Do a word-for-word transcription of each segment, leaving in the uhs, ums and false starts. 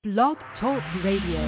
Blog Talk Radio.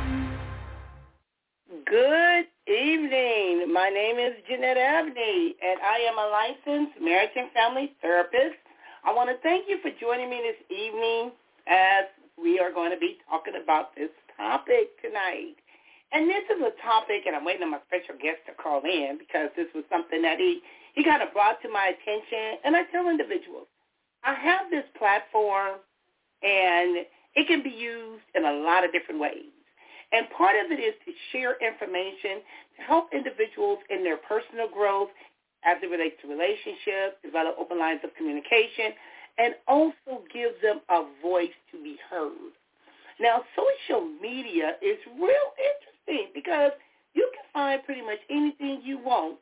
Good evening. My name is Jeanette Abney, and I am a licensed marriage and family therapist. I want to thank you for joining me this evening as we are going to be talking about this topic tonight. And this is a topic, and I'm waiting on my special guest to call in because this was something that he, he kind of brought to my attention. And I tell individuals, I have this platform, and it can be used in a lot of different ways. And part of it is to share information to help individuals in their personal growth as it relates to relationships, develop open lines of communication, and also give them a voice to be heard. Now, social media is real interesting because you can find pretty much anything you want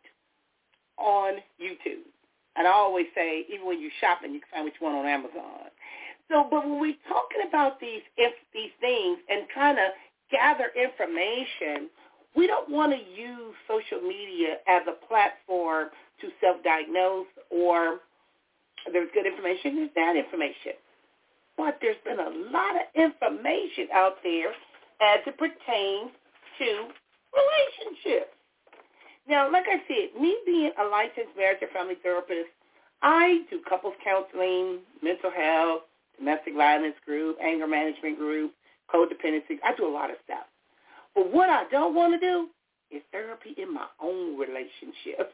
on YouTube. And I always say, even when you're shopping, you can find what you want on Amazon. So, but when we're talking about these if, these things and trying to gather information, we don't want to use social media as a platform to self-diagnose or there's good information, there's bad information. But there's been a lot of information out there as it pertains to relationships. Now, like I said, me being a licensed marriage and family therapist, I do couples counseling, mental health, domestic violence group, anger management group, codependency. I do a lot of stuff. But what I don't want to do is therapy in my own relationships.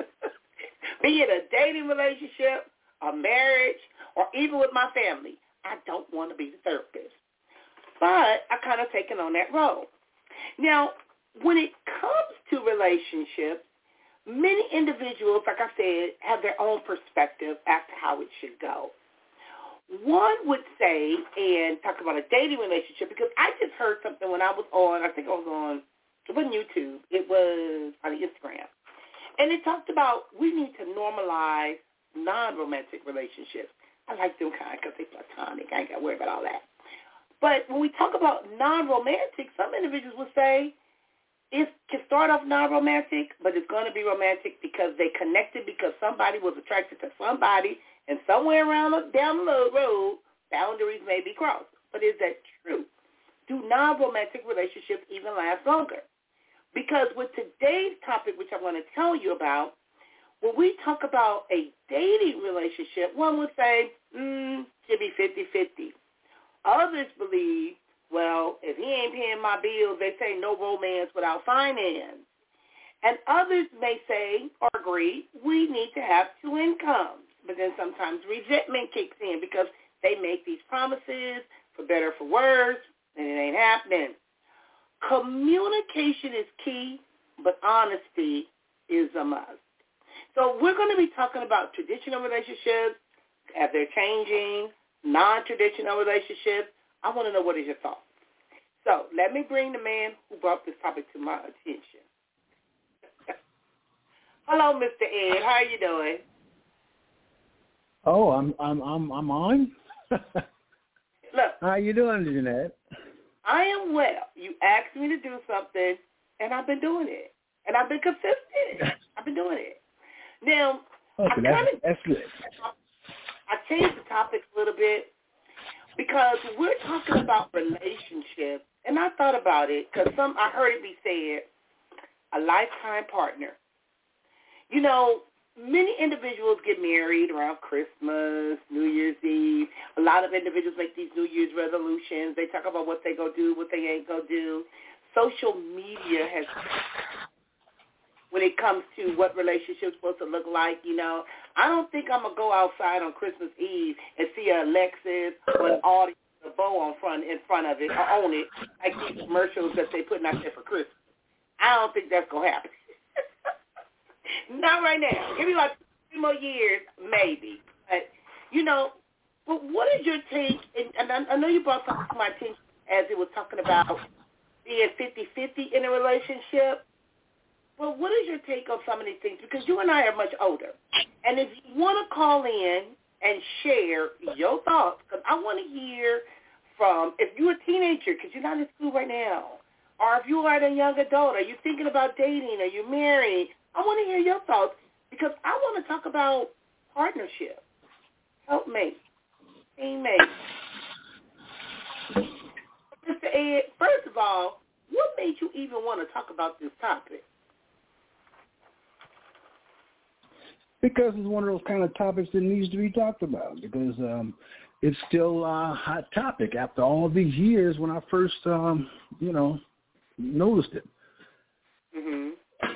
Be it a dating relationship, a marriage, or even with my family. I don't want to be the therapist. But I kind of taken on that role. Now, when it comes to relationships, many individuals, like I said, have their own perspective as to how it should go. One would say, and talk about a dating relationship, because I just heard something when I was on, I think I was on, it wasn't YouTube, it was on Instagram. And it talked about we need to normalize non-romantic relationships. I like them kind because they're platonic. I ain't got to worry about all that. But when we talk about non-romantic, some individuals will say it can start off non-romantic, but it's going to be romantic because they connected because somebody was attracted to somebody, and somewhere around down the road, boundaries may be crossed. But is that true? Do non-romantic relationships even last longer? Because with today's topic, which I want to tell you about, when we talk about a dating relationship, one would say, mm, should be fifty-fifty. Others believe, well, if he ain't paying my bills, they say no romance without finance. And others may say or agree, we need to have two incomes. But then sometimes resentment kicks in because they make these promises for better or for worse, and it ain't happening. Communication is key, but honesty is a must. So we're going to be talking about traditional relationships, as they're changing, non-traditional relationships. I want to know, what is your thoughts? So let me bring the man who brought this topic to my attention. Hello, Mister Ed. How are you doing? Oh, I'm I'm I'm I'm on. Look, how you doing, Jeanette? I am well. You asked me to do something, and I've been doing it, and I've been consistent. I've been doing it. Now, okay, I that's, kinda, that's good. I changed the topic a little bit because we're talking about relationships, and I thought about it because some I heard it be said, a lifetime partner. You know, many individuals get married around Christmas, New Year's Eve. A lot of individuals make these New Year's resolutions. They talk about what they go do, what they ain't go do. Social media has, when it comes to what relationships supposed to look like, you know. I don't think I'm going to go outside on Christmas Eve and see a Lexus or an Audi with a bow on front, in front of it or on it, like these commercials that they putting out there for Christmas. I don't think that's going to happen. Not right now. Give me like three more years, maybe. But, you know, but what is your take? And I know you brought something to my attention as it was talking about being fifty-fifty in a relationship. Well, what is your take on some of these things? Because you and I are much older. And if you want to call in and share your thoughts, because I want to hear from, if you're a teenager, because you're not in school right now, or if you are a young adult, are you thinking about dating, are you married? I want to hear your thoughts because I want to talk about partnership. Help me. Teammate. of all, what made you even want to talk about this topic? Because it's one of those kind of topics that needs to be talked about. Because um, it's still a hot topic after all these years when I first, um, you know, noticed it. Mm-hmm.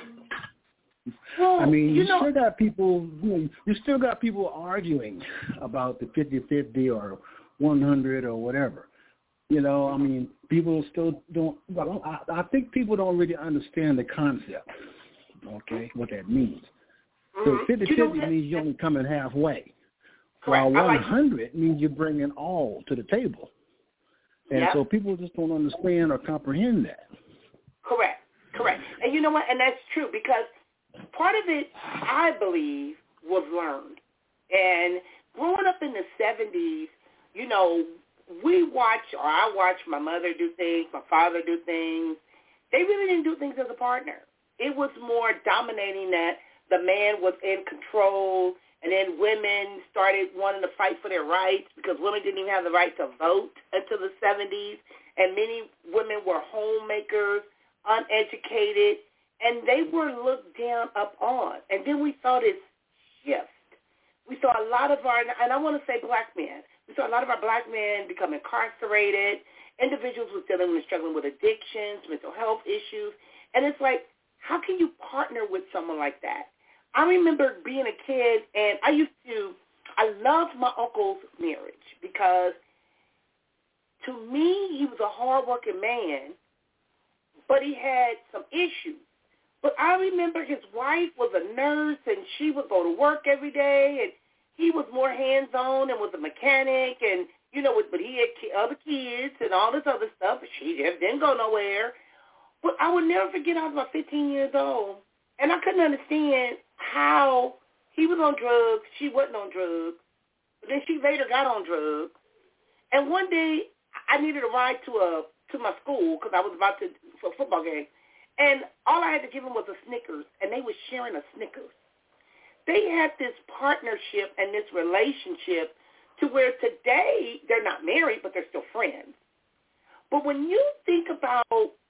Well, I mean, you, you know, still got people. You, know, you still got people arguing about the fifty-fifty or one hundred or whatever. You know, I mean, people still don't. Well, I, I think people don't really understand the concept. Okay, what that means. So mm-hmm. fifty-fifty you know, means you're only coming halfway, correct. while one hundred like means you're bringing all to the table. And yep. so people just don't understand or comprehend that. Correct, correct. And you know what? And that's true because part of it, I believe, was learned. And growing up in the seventies, you know, we watched, or I watched my mother do things, my father do things. They really didn't do things as a partner. It was more dominating that the man was in control, and then women started wanting to fight for their rights because women didn't even have the right to vote until the seventies, and many women were homemakers, uneducated, and they were looked down upon. And then we saw this shift. We saw a lot of our, and I want to say black men, we saw a lot of our black men become incarcerated, individuals were dealing with struggling with addictions, mental health issues, and it's like, how can you partner with someone like that? I remember being a kid, and I used to, I loved my uncle's marriage because to me, he was a hardworking man, but he had some issues. But I remember his wife was a nurse, and she would go to work every day, and he was more hands-on and was a mechanic, and, you know, but he had other kids and all this other stuff, but she just didn't go nowhere. But I would never forget I was about fifteen years old, and I couldn't understand how he was on drugs, she wasn't on drugs, but then she later got on drugs. And one day I needed a ride to a to my school because I was about to for a football game, and all I had to give him was a Snickers, and they were sharing a Snickers. They had this partnership and this relationship to where today they're not married, but they're still friends. But when you think about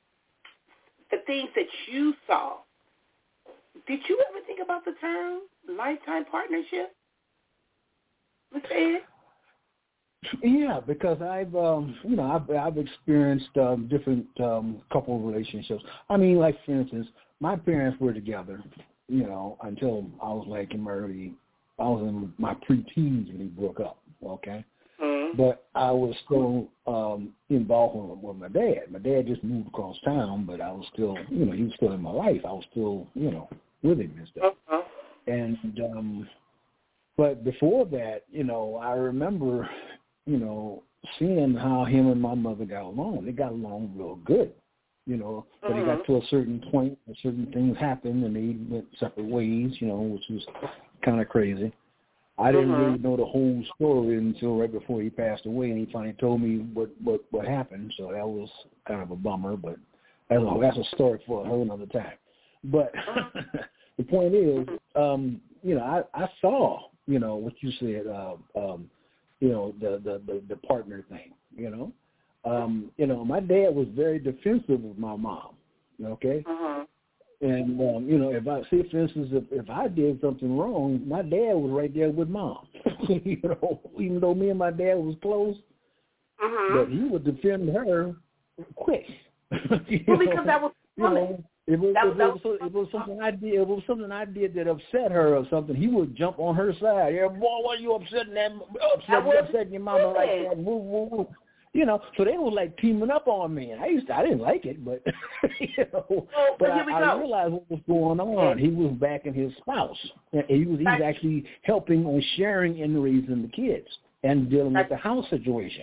the things that you saw, did you ever think about the term lifetime partnership, Mister Ed? Yeah, because I've, um, you know, I've, I've experienced um, different um, couple relationships. I mean, like, for instance, my parents were together, you know, until I was like in my early, I was in my preteens when we broke up, okay? Mm-hmm. But I was still um, involved with, with my dad. My dad just moved across town, but I was still, you know, he was still in my life. I was still, you know, with him and stuff. Uh-huh. And, um, but before that, you know, I remember, you know, seeing how him and my mother got along. They got along real good, you know, but uh-huh. It got to a certain point, certain things happened, and they went separate ways, you know, which was kind of crazy. I didn't uh-huh. really know the whole story until right before he passed away, and he finally told me what, what, what happened, so that was kind of a bummer, but that's a, that's a story for a whole other time. But uh-huh. the point is, um, you know, I, I saw, you know, what you said, uh, um, you know, the, the, the, the partner thing, you know. Um, you know, my dad was very defensive of my mom, okay? Uh-huh. And, um, you know, if I, say, for instance, if, if I did something wrong, my dad was right there with mom, you know, even though me and my dad was close, uh-huh. but he would defend her quick. Well, because know? that was funny. If it, that, if, that it was, if it was something I did, if it was something I did that upset her or something, he would jump on her side. Yeah, boy, why are you upsetting that? Upset, upsetting your mama like that? Woo, woo, woo. You know, so they were like teaming up on me. And I used to, I didn't like it, but you know, well, but I, I realized what was going on. He was backing his spouse. And he was, he was actually helping and sharing in raising the kids and dealing with the house situation.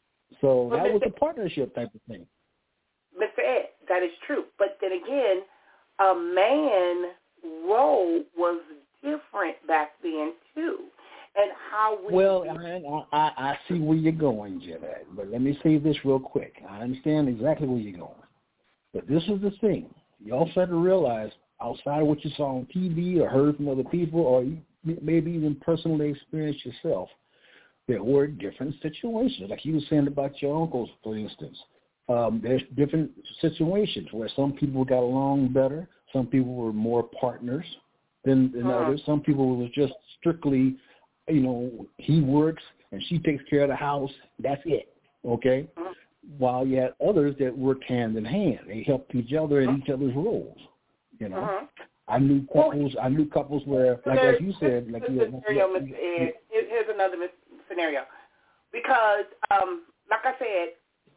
So that was a partnership type of thing. Mister Ed, that is true. But then again, a man role was different back then too, and how we. Well, I, I, I see where you're going, Jeanette. But let me say this real quick. I understand exactly where you're going, but this is the thing. You also have to realize, outside of what you saw on T V or heard from other people, or you maybe even personally experienced yourself, there were different situations. Like you were saying about your uncles, for instance. Um, there's different situations where some people got along better. Some people were more partners than, than uh-huh. others. Some people were just strictly, you know, he works and she takes care of the house. That's it, okay? Uh-huh. While you had others that worked hand in hand. They helped each other in uh-huh. each other's roles, you know. Uh-huh. I knew couples. I knew couples where, like, like you said, like you. Scenario, Mister Ed. Here's another scenario, because, um, like I said,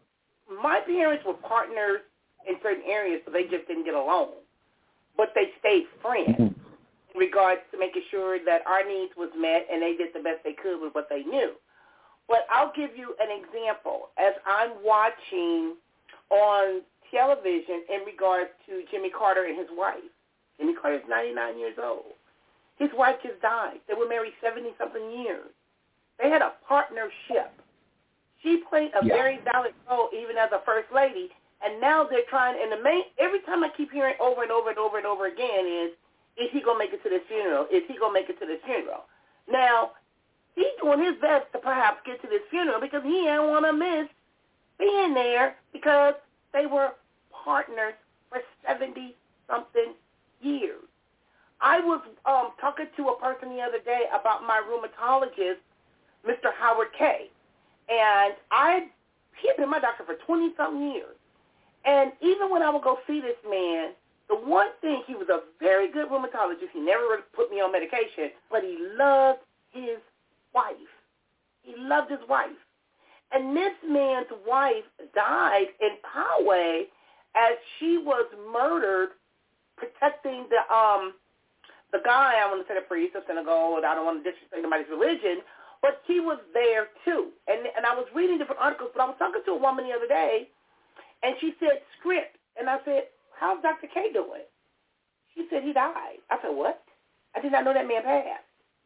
my parents were partners in certain areas, so they just didn't get along, but they stayed friends mm-hmm. in regards to making sure that our needs was met, and they did the best they could with what they knew. But I'll give you an example. As I'm watching on television in regards to Jimmy Carter and his wife. Jimmy Carter's ninety-nine years old. His wife just died. They were married seventy-something years. They had a partnership. She played a yeah. very valid role even as a first lady, and now they're trying, and the main, every time I keep hearing over and over and over and over again is, is he going to make it to this funeral? Is he going to make it to this funeral? Now, he's doing his best to perhaps get to this funeral because he didn't want to miss being there because they were partners for seventy-something years. I was um, talking to a person the other day about my rheumatologist, Mister Howard K. And I, he had been my doctor for twenty-something years. And even when I would go see this man, the one thing, he was a very good rheumatologist. He never really put me on medication, but he loved his wife. He loved his wife. And this man's wife died in Poway as she was murdered protecting the um the guy, I want to say the priest of Senegal, and I don't want to disrespect anybody's religion, but he was there too. And and I was reading different articles, but I was talking to a woman the other day, and she said, script. And I said, how's Doctor K doing? She said, he died. I said, what? I did not know that man passed.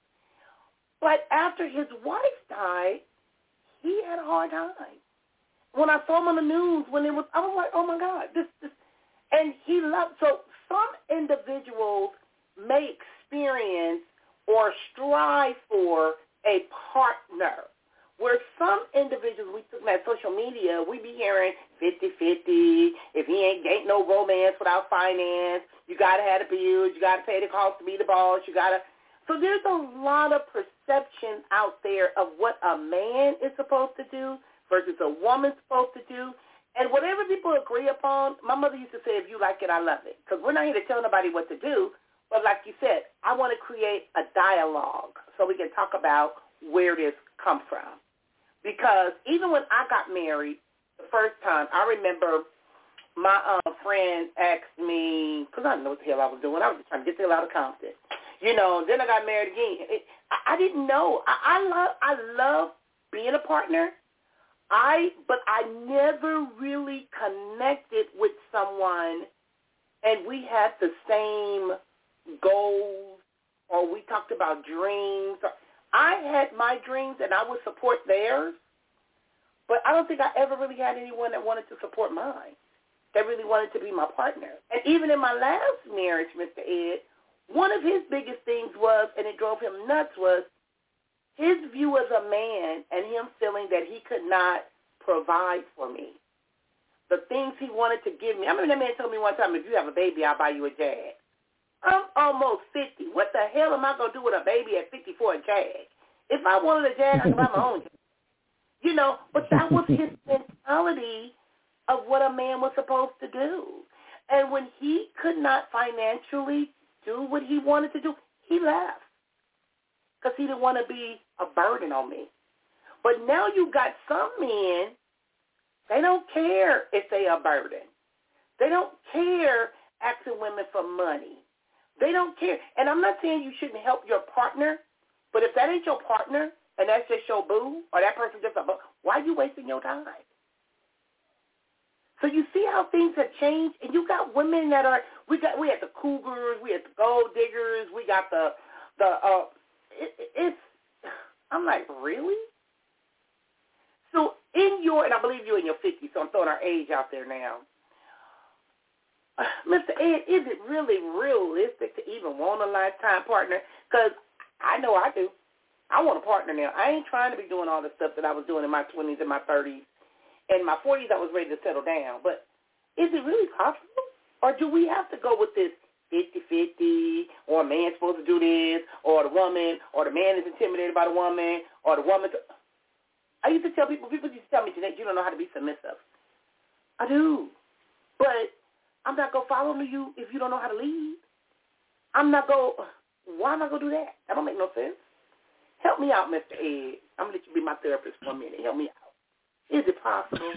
But after his wife died, he had a hard time. When I saw him on the news, when it was, I was like, oh my God, this, this. And he loved, so some individuals may experience or strive for a partner, where some individuals, we took that social media, we be hearing fifty-fifty, if he ain't, ain't no romance without finance, you got to have the bills, you got to pay the cost to be the boss, you got to. So there's a lot of perception out there of what a man is supposed to do versus a woman's supposed to do. And whatever people agree upon, my mother used to say, if you like it, I love it. Because we're not here to tell nobody what to do. But like you said, I want to create a dialogue so we can talk about where this comes from. Because even when I got married the first time, I remember my um, friend asked me, because I didn't know what the hell I was doing. I was just trying to get the hell out of Compton. You know, then I got married again. It, I, I didn't know. I, I love I love being a partner. I but I never really connected with someone and we had the same goals or we talked about dreams. I had my dreams and I would support theirs, but I don't think I ever really had anyone that wanted to support mine, that really wanted to be my partner. And even in my last marriage, Mister Ed, one of his biggest things was, and it drove him nuts, was his view as a man and him feeling that he could not provide for me. The things he wanted to give me. I remember that man told me one time, if you have a baby, I'll buy you a Jag. I'm almost fifty. What the hell am I going to do with a baby at fifty for a Jag? If I wanted a Jag, I could buy my own Jag. You know, but that was his mentality of what a man was supposed to do. And when he could not financially do what he wanted to do, he left because he didn't want to be a burden on me. But now you got some men, they don't care if they are a burden. They don't care asking women for money. They don't care. And I'm not saying you shouldn't help your partner, but if that ain't your partner and that's just your boo or that person just a boo, why are you wasting your time? So you see how things have changed, and you got women that are we got we had the cougars, we had the gold diggers, we got the the uh, it, it's I'm like, really? So in your, and I believe you're in your fifties, so I'm throwing our age out there now. Uh, Mister Ed, is it really realistic to even want a lifetime partner? Because I know I do. I want a partner now. I ain't trying to be doing all the stuff that I was doing in my twenties and my thirties. In my forties, I was ready to settle down. But is it really possible? Or do we have to go with this fifty-fifty, or a man's supposed to do this, or the woman, or the man is intimidated by the woman, or the woman? T- I used to tell people, people used to tell me, Jeanette, you don't know how to be submissive. I do. But I'm not going to follow you if you don't know how to lead. I'm not going to, why am I going to do that? That don't make no sense. Help me out, Mister Ed. I'm going to let you be my therapist for a minute. Help me out. Is it possible?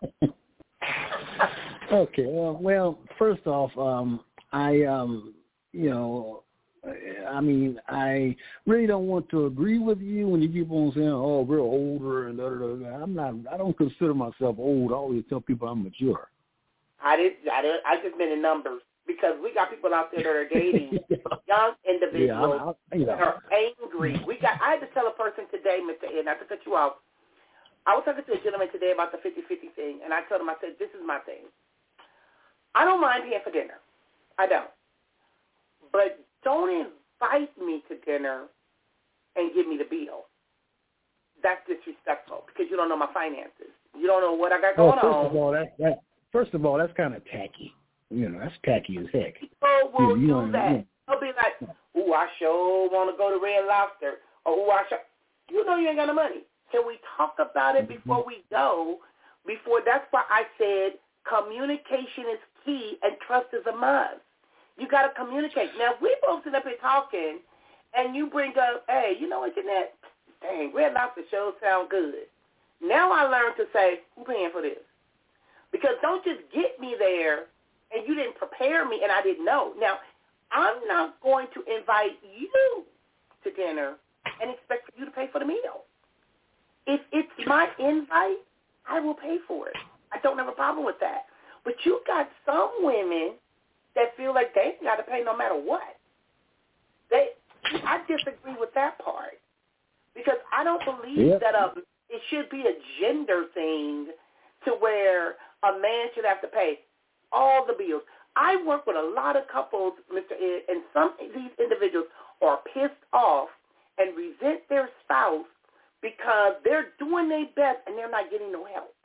Okay. Well, well, first off, um, I, um, you know, I mean, I really don't want to agree with you when you keep on saying, "Oh, we're older," and da, da, da. I'm not. I don't consider myself old. I always tell people I'm mature. I did. I did. I just meant in numbers because we got people out there that are dating young individuals yeah, I, I, you know. that are angry. We got. I had to tell a person today, Mister Ed, not to cut you off. I was talking to a gentleman today about the fifty-fifty thing, and I told him, I said, this is my thing. I don't mind paying for dinner. I don't. But don't invite me to dinner and give me the bill. That's disrespectful because you don't know my finances. You don't know what I got going well, first on. Of all, that, that, first of all, that's kind of tacky. You know, that's tacky as heck. People will you, you do know, that. You know. They'll be like, ooh, I sure want to go to Red Lobster. Or, ooh, I sure. You know you ain't got no money. Can we talk about it before we go? Before that's why I said communication is key and trust is a must. You got to communicate. Now, we both sit up here talking, and you bring up, hey, you know what, Jeanette? Dang, Red Lobster shows sound good. Now I learned to say, who's paying for this? Because don't just get me there, and you didn't prepare me, and I didn't know. Now, I'm not going to invite you to dinner and expect for you to pay for the meal. If it's my invite, I will pay for it. I don't have a problem with that. But you got some women that feel like they got to pay no matter what. They, I disagree with that part because I don't believe yep. that um, it should be a gender thing to where a man should have to pay all the bills. I work with a lot of couples, Mister Ed, and some of these individuals are pissed off and resent their spouse because they're doing their best and they're not getting no help.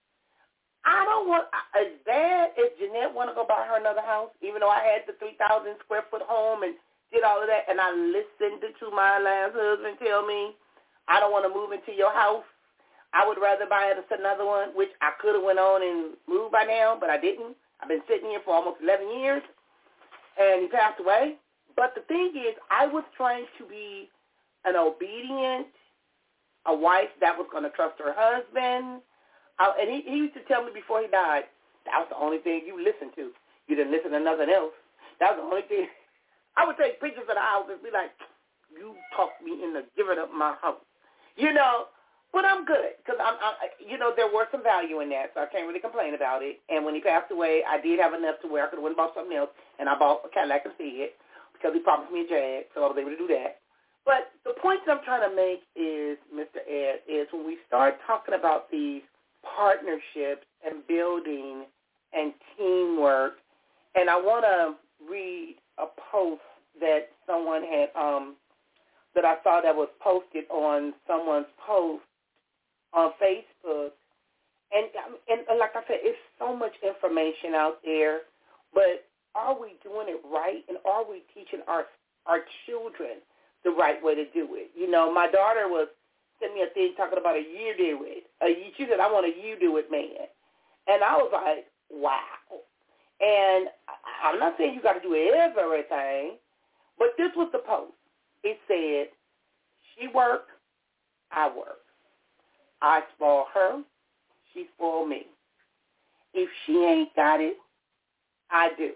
I don't want, as bad as Jeanette want to go buy her another house, even though I had the three thousand square foot home and did all of that, and I listened to my last husband tell me, I don't want to move into your house. I would rather buy us another one, which I could have went on and moved by now, but I didn't. I've been sitting here for almost eleven years, and he passed away. But the thing is, I was trying to be an obedient, a wife that was going to trust her husband. I, and he, he used to tell me before he died, that was the only thing you listened to. You didn't listen to nothing else. That was the only thing. I would take pictures of the house and be like, you talked me into giving up my house. You know, but I'm good because, I'm, I, you know, there were some value in that, so I can't really complain about it. And when he passed away, I did have enough to where I could have went and bought something else, and I bought a Cadillac and Fiat because he promised me a Jag, so I was able to do that. But the point that I'm trying to make is, Mister Ed, is when we start talking about these partnerships and building and teamwork, and I want to read a post that someone had, um, that I saw that was posted on someone's post on Facebook, and, and like I said, it's so much information out there, but are we doing it right, and are we teaching our our children the right way to do it? You know, my daughter was sent me a thing talking about a you do it. A, she said, I want a you do it man. And I was like, wow. And I'm not saying you got to do everything, but this was the post. It said, she work, I work. I spoil her, she spoil me. If she ain't got it, I do.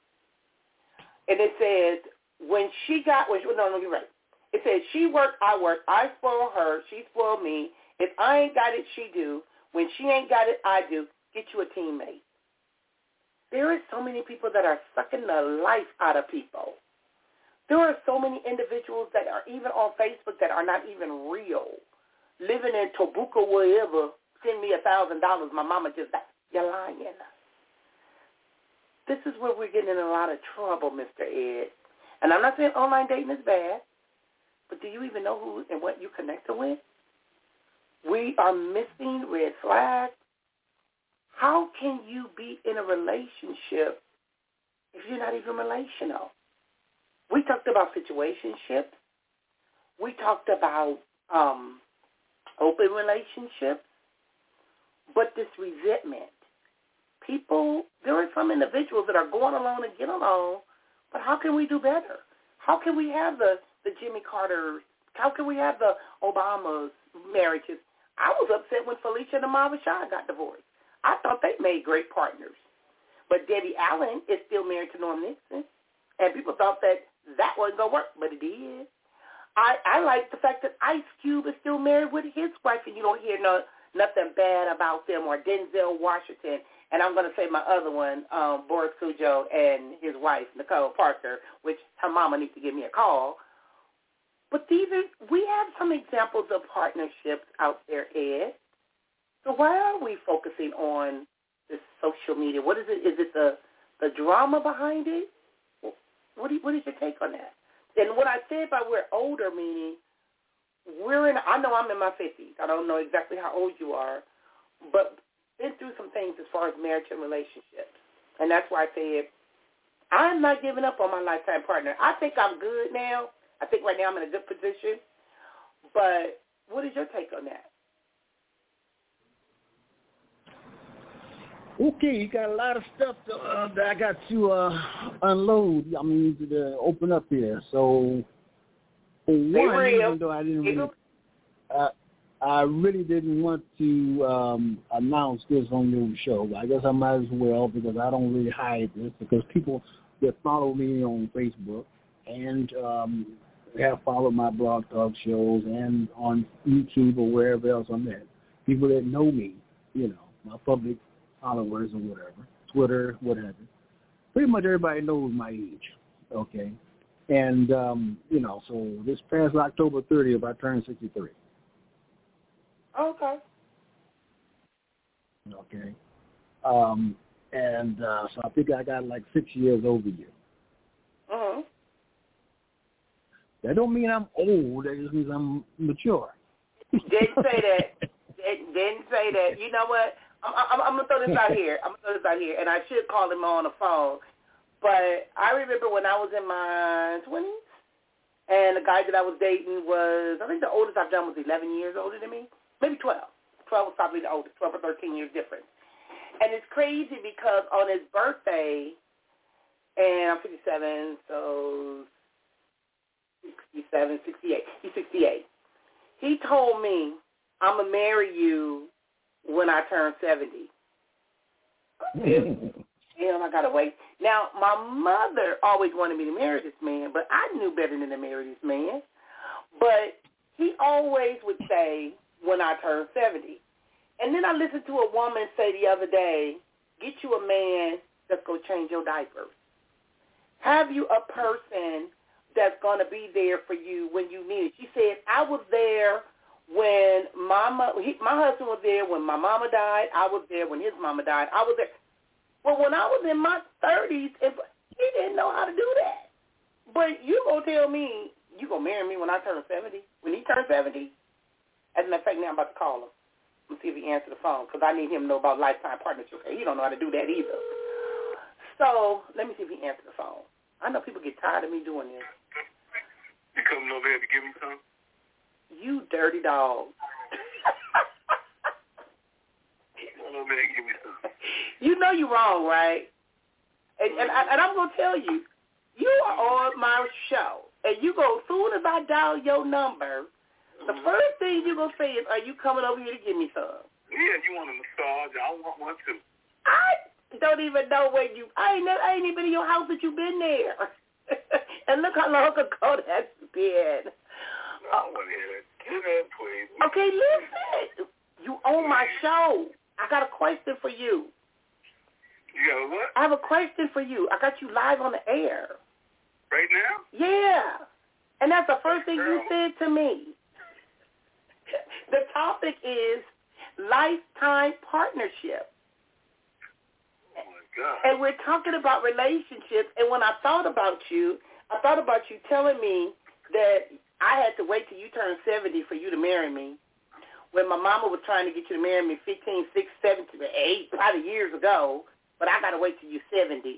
And it says, when she got, well, no, no, you're right. It says, she work, I work, I spoil her, she spoil me. If I ain't got it, she do. When she ain't got it, I do. Get you a teammate. There is so many people that are sucking the life out of people. There are so many individuals that are even on Facebook that are not even real. Living in Tobuka, wherever, send me a thousand dollars, my mama just died. You're lying. This is where we're getting in a lot of trouble, Mister Ed. And I'm not saying online dating is bad, but do you even know who and what you connected with? We are missing red flags. how can you be in a relationship if you're not even relational? We talked about situationships. We talked about um, open relationships. But this resentment, people, there are some individuals that are going along and get along, but how can we do better? How can we have the, the Jimmy Carters? How can we have the Obamas marriages? I was upset when Felicia and Amara Rashad got divorced. I thought they made great partners. But Debbie Allen is still married to Norm Nixon, and people thought that that wasn't going to work, but it did. I, I like the fact that Ice Cube is still married with his wife, and you don't hear no, nothing bad about them, or Denzel Washington. And I'm going to say my other one, um, Boris Cujo and his wife, Nicole Parker, which her mama needs to give me a call. But these are, we have some examples of partnerships out there, Ed. So why are we focusing on this social media? What is it? Is it the, the drama behind it? What, do you, what is your take on that? And what I said by we're older, meaning we're in, I know I'm in my fifties. I don't know exactly how old you are, but been through some things as far as marriage and relationships. And that's why I said I'm not giving up on my lifetime partner. I think I'm good now. I think right now I'm in a good position. But what is your take on that? Okay, you got a lot of stuff to, uh, that I got to uh, unload. I mean, to, to open up here. So, for one, even though I didn't really, uh, I really didn't want to um, announce this on your show. I guess I might as well, because I don't really hide this, because people that follow me on Facebook and um, have followed my blog talk shows and on YouTube or wherever else I'm at, people that know me, you know, my public followers or whatever, Twitter, whatever. Pretty much everybody knows my age, okay? And, um, you know, so this past October thirtieth, I turned sixty-three. Okay. Okay. Um, and uh, so I think I got like six years over you. Uh-huh. That don't mean I'm old. That just means I'm mature. Didn't say that. Didn't, didn't say that. You know what? I'm, I'm, I'm going to throw this out here. I'm going to throw this out here, and I should call him on the phone. But I remember when I was in my twenties, and the guy that I was dating was, I think the oldest I've done was eleven years older than me, maybe twelve. twelve was probably the oldest, twelve or thirteen years difference. And it's crazy because on his birthday, and I'm fifty-seven, so sixty-seven, sixty-eight, he's sixty-eight. He told me, I'm going to marry you when I turn seventy. Damn, I got to wait. Now, my mother always wanted me to marry this man, but I knew better than to marry this man. But he always would say, when I turn seventy. And then I listened to a woman say the other day, get you a man that's going to change your diapers. Have you a person that's going to be there for you when you need it. She said, I was there when mama, he, my husband was there when my mama died. I was there when his mama died. I was there. Well, when I was in my thirties, if, he didn't know how to do that. But you going to tell me, you going to marry me when I turn seventy? When he turns seventy? As a matter of fact, now I'm about to call him. Let's see if he answers the phone, because I need him to know about lifetime partnership. He don't know how to do that either. So let me see if he answers the phone. I know people get tired of me doing this. You coming over here to give me some? You dirty dog. Come over here and give me some. You know you're wrong, right? And, and, I, and I'm going to tell you, you are on my show, and you go, as soon as I dial your number, the mm-hmm. first thing you're going to say is, are you coming over here to give me some? Yeah, you want a massage. I want one, too. I don't even know where you, I ain't, never, I ain't even been in your house that you've been there. And look how long ago that's been. No, I want to hear that. Get that, please. Okay, listen. You own my show. I got a question for you. You got a what? I have a question for you. I got you live on the air. Right now? Yeah. And that's the first thing Girl. you said to me. The topic is lifetime partnership. Oh, my God. And we're talking about relationships. And when I thought about you, I thought about you telling me that I had to wait till you turned seventy for you to marry me. when my mama was trying to get you to marry me fifteen, six, seven, eight, probably years ago, but I got to wait till you're seventy.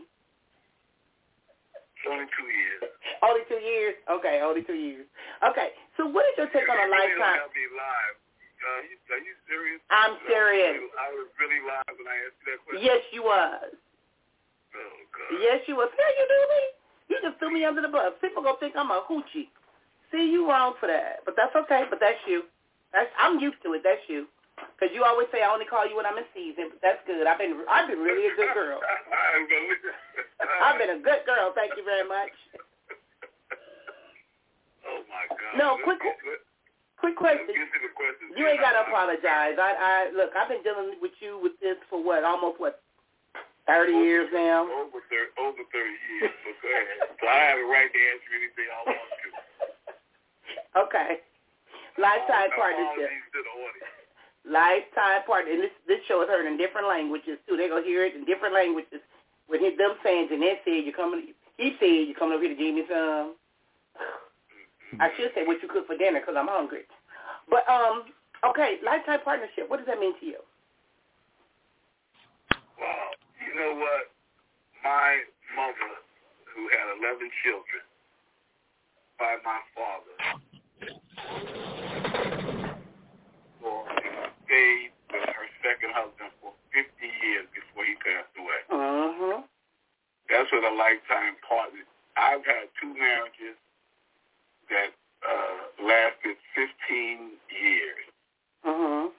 Only two years. Only two years? Okay, only two years. Okay, so what is your take on a you lifetime? Don't have me live. Uh, you, are you serious? I'm serious. I was really live when I asked you that question. Yes, you was. Oh, God. Yes, you was. Here you do me. You just threw me under the bus. People gonna think I'm a hoochie. See, you wrong for that, but that's okay. But that's you. That's I'm used to it. That's you. Because you always say I only call you when I'm in season, but that's good. I've been I've been really a good girl. I've been a good girl. Thank you very much. Oh my God. No, quick, quick question. You ain't gotta apologize. I, I look. I've been dealing with you with this for what, almost what, thirty over, years now. Over thirty, over thirty years. So go ahead. So I have a right to answer anything I want to. Okay. Lifetime partnership. To the audience. Lifetime partner, and this this show is heard in different languages too. They're gonna hear it in different languages. With his, them saying, Jeanette said, "You coming?" He said, "You coming over here to give me some." I should say what you cook for dinner because I'm hungry. But um, okay, lifetime partnership. What does that mean to you? Well, you know what? My mother, who had eleven children by my father, stayed with her second husband for fifty years before he passed away. Uh-huh. That's what a lifetime partner. I've had two marriages that uh, lasted fifteen years. Uh-huh.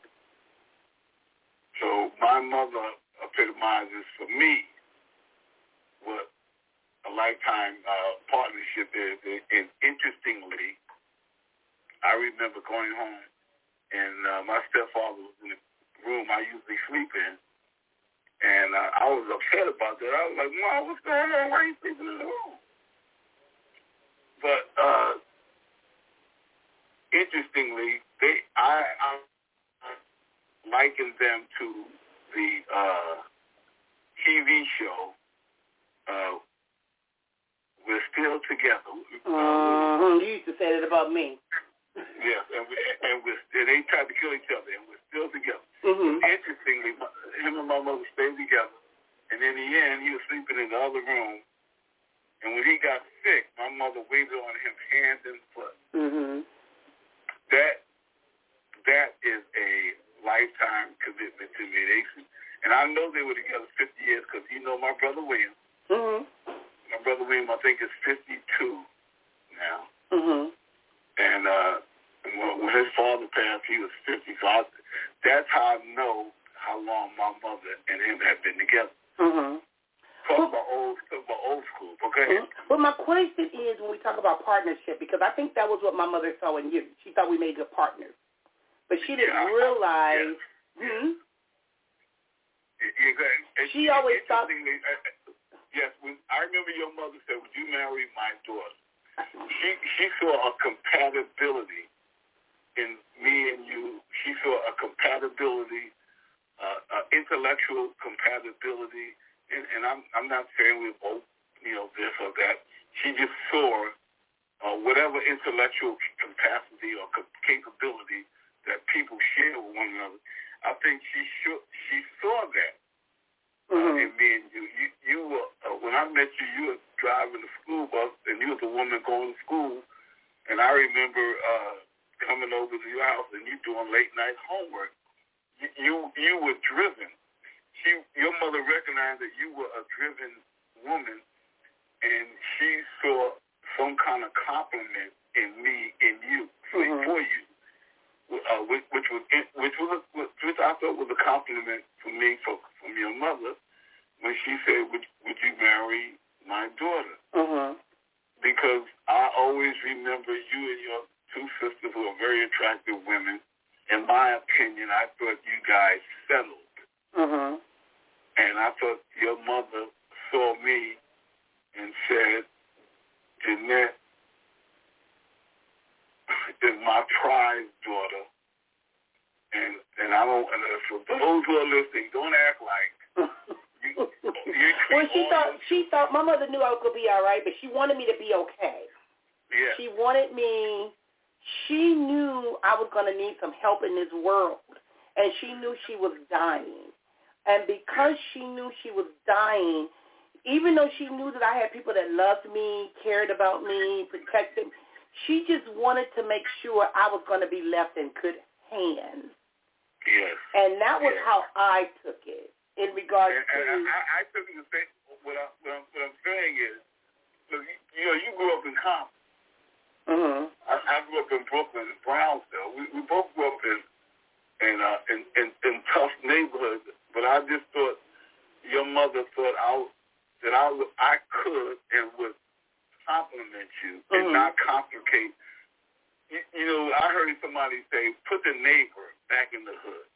So my mother epitomizes for me what a lifetime uh, partnership is. And interestingly, I remember going home and uh, my stepfather was in the room I usually sleep in. And uh, I was upset about that. I was like, Mom, what's going on? Why are you sleeping in the room? But uh, interestingly, they I, I likened them to the uh, T V show, uh, We're Still Together. Uh-huh. You used to say that about me. Yes, and, we, and, we, and they tried to kill each other, and we're still together. Mm-hmm. Interestingly, him and my mother stayed together, and in the end, he was sleeping in the other room. And when he got sick, my mother waited on him hand and foot. Mm-hmm. That that is a lifetime commitment to me. They, and I know they were together fifty years because you know my brother William. Mm-hmm. My brother William, I think, is fifty-two now. Mm-hmm. And uh, when his father passed, he was fifty. So I, that's how I know how long my mother and him have been together. Mm-hmm. Talk about old, talk about old school. Okay. Mm-hmm. Well, my question is when we talk about partnership, because I think that was what my mother saw in you. She thought we made good partners, but she didn't yeah, realize. Yes. Mm-hmm. Exactly. She always thought. Yes, when, I remember your mother said, "Would you marry my daughter?" She she saw a compatibility in me and you. She saw a compatibility, uh, uh, intellectual compatibility, and, and I'm I'm not saying we're both, you know, this or that. She just saw uh, whatever intellectual capacity or capability that people share with one another. I think she should, she saw that uh, mm-hmm. in me and you. You, you were uh, when I met you, you were driving the school bus, and you was a woman going to school. And I remember uh, coming over to your house and you doing late night homework. You, you you were driven. She, your mother recognized that you were a driven woman, and she saw some kind of compliment in me, in you, mm-hmm. for you, uh, which, which was which was which I thought was a compliment for me for, from your mother when she said, "Would would you marry my daughter?" Mm-hmm. Because I always remember you and your two sisters who are very attractive women. In my opinion, I thought you guys settled. Mm-hmm. And I thought your mother saw me and said, Jeanette is my prize daughter. And and I don't, and for those who are listening, don't act like you, you well, she thought she thought my mother knew I was gonna be all right, but she wanted me to be okay. Yeah. She wanted me. she knew I was going to need some help in this world, and she knew she was dying. And because she knew she was dying, even though she knew that I had people that loved me, cared about me, protected me, she just wanted to make sure I was going to be left in good hands. Yes. And that was yes. how I took it in regards and, to... And I, I took it the same. What, I, what, I'm, what I'm saying is, look, you, you know, you grew up in Compton. Mm-hmm. I, I grew up in Brooklyn, in Brownsville. We, we both grew up in in, uh, in in in tough neighborhoods. But I just thought your mother thought I that I would, I could and would compliment you mm-hmm. and not complicate. You, you know, I heard somebody say, "Put the neighbor back in the hood."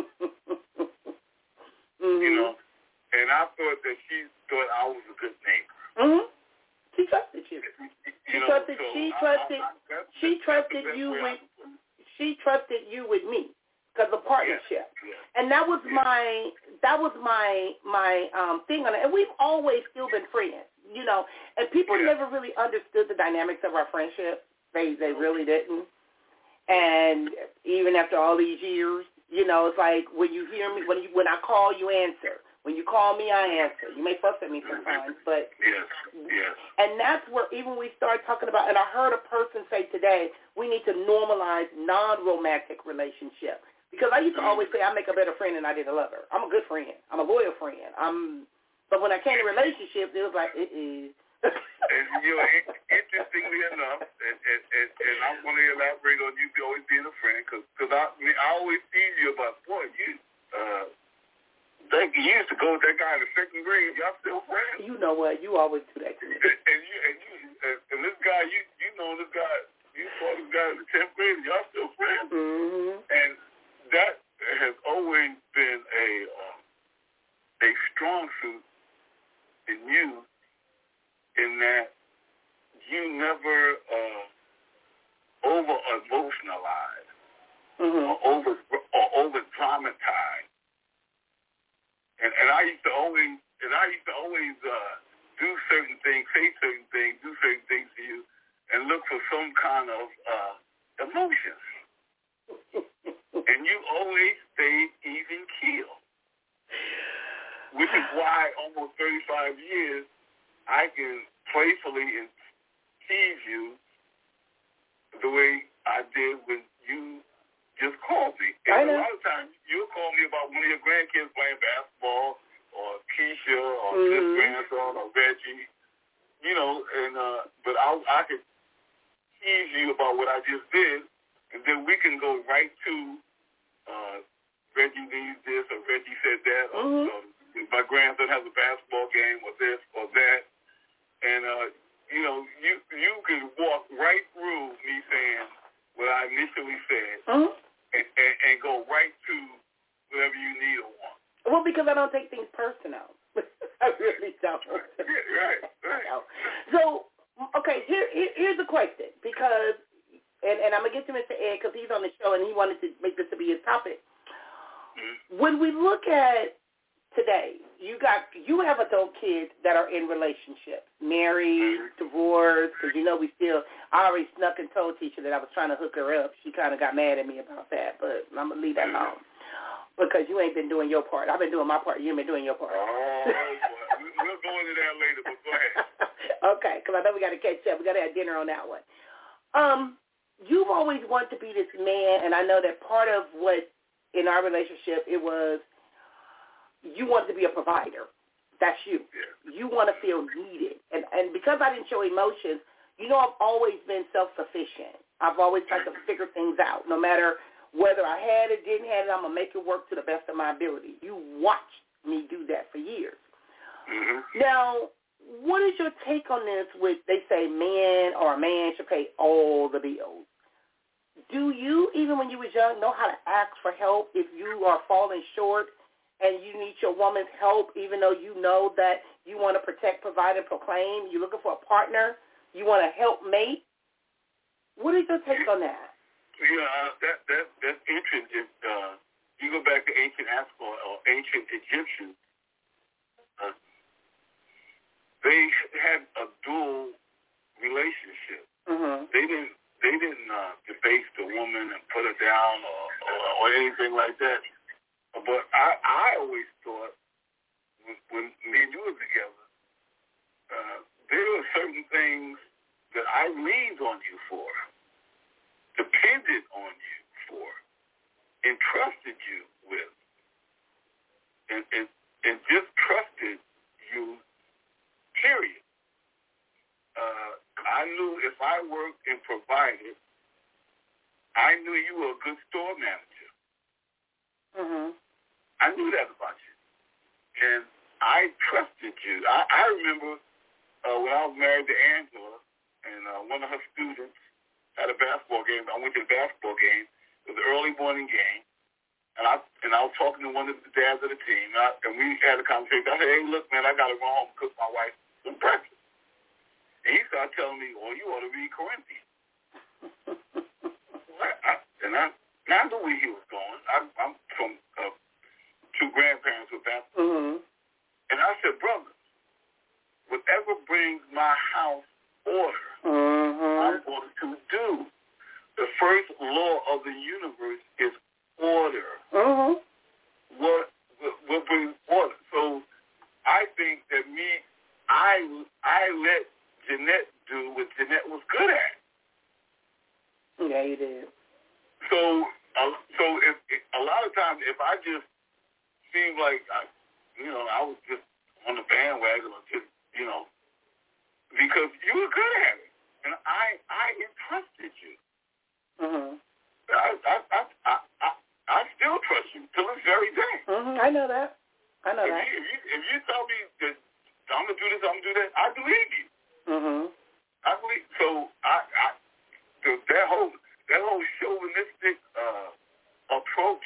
mm-hmm. You know, and I thought that she thought I was a good neighbor. Mm-hmm. She trusted you. you she know, trusted. So she I, trusted. I, I, that's, she that's, trusted that's you with. I, she trusted you with me because of partnership, yes, yes, and that was yes. my. That was my my um, thing on it. And we've always still been friends, you know. And people yes. never really understood the dynamics of our friendship. They they really didn't. And even after all these years, you know, it's like when you hear me, when you when I call, you answer. When you call me, I answer. You may fuss at me sometimes, but yes, yes. And that's where even we start talking about. And I heard a person say today, we need to normalize non-romantic relationship because I used to always say I make a better friend than I did a lover. I'm a good friend. I'm a loyal friend. I'm, but when I came to relationships, it was like it is. And you know, it, interestingly enough, and, and, and, and I'm going to elaborate on you always being a friend because because I I, mean, I always tease you about boy you. Uh, That, you used to go with that guy in the second grade. Y'all still friends? You know what? You always do that to me. And you and you and, and this guy, you you know this guy. You saw this guy in the tenth grade. Y'all still friends? Mm-hmm. And that has always been a um, a strong suit in you, in that you never uh, over emotionalize mm-hmm. or over or over dramatize. And, and I used to always, and I used to always uh, do certain things, say certain things, do certain things to you, and look for some kind of uh, emotions. And you always stayed even keel, which is why almost thirty-five years I can playfully and tease you the way I did when you just called me. And a lot of times you'll call me about one of your grandkids playing basketball or Keisha or mm-hmm. this grandson or Reggie, you know, and uh, but I, I could tease you about what I just did, and then we can go right to uh, Reggie needs this or Reggie said that or, mm-hmm. or my grandson has a basketball game or this or that. And, uh, you know, you, you can walk right through me saying what I initially said. Mm-hmm. And, and, and go right to whatever you need or want. Well, because I don't take things personal. I really don't. Yeah, right, right. So, okay, here, here here's a question because, and, and I'm going to get to Mister Ed because he's on the show and he wanted to make this to be his topic. Mm-hmm. When we look at today, you got you have adult kids that are in relationships, married, mm-hmm. divorced, because you know we still, I already snuck and told teacher that I was trying to hook her up. She kind of got mad at me about that, but I'm going to leave that mm-hmm. alone because you ain't been doing your part. I've been doing my part. You ain't been doing your part. Oh, boy. We'll go into that later, but go ahead. Okay, because I know we got to catch up. We got to have dinner on that one. Um, you've always wanted to be this man, and I know that part of what in our relationship it was you wanted to be a provider. That's you. Yeah. You want to feel needed. And and because I didn't show emotions, you know I've always been self-sufficient. I've always tried to figure things out. No matter whether I had it, didn't have it, I'm going to make it work to the best of my ability. You watched me do that for years. Mm-hmm. Now, what is your take on this with they say man or a man should pay all the bills? Do you, even when you was young, know how to ask for help if you are falling short and you need your woman's help, even though you know that you want to protect, provide, and proclaim? You're looking for a partner. You want to help mate. What is your take on that? Yeah, uh, that, that, that's interesting. Uh, you go back to ancient Africa or ancient Egyptians, uh, they had a dual relationship. Mm-hmm. They didn't, they didn't uh, deface the woman and put her down or, or, or anything like that. But I, I always thought when, when me and you were together, uh, there were certain things that I leaned on you for, depended on you for, and trusted you with, and, and, and just trusted you, period. Uh, I knew if I worked and provided, I knew you were a good store manager. Mm-hmm. I knew that about you. And I trusted you. I, I remember uh, when I was married to Angela, and uh, one of her students had a basketball game. I went to the basketball game. It was an early morning game. And I and I was talking to one of the dads of the team, and, I, and we had a conversation. I said, hey, look, man, I got to go home and cook my wife some breakfast. And he started telling me, well, you ought to read Corinthians. I, I, and I, and I knew where he was going. I, I'm from uh, two grandparents with Baptist. Mm-hmm. And I said, brother, whatever brings my house order, mm-hmm. I'm going to do. The first law of the universe is order. Mm-hmm. What, what what brings order? So I think that me, I I let Jeanette do what Jeanette was good at. Yeah, you did. So uh, so if, if a lot of times if I just seemed like I, you know I was just on the bandwagon or just you know because you were good at it and I I entrusted you. Mm-hmm. I I I I. I I still trust you till this very day. Mm-hmm. I know that. I know if that. You, if, you, if you tell me that I'm going to do this, I'm going to do that, I believe you. Mm-hmm. I believe. So I, I the, that whole that whole chauvinistic uh, approach,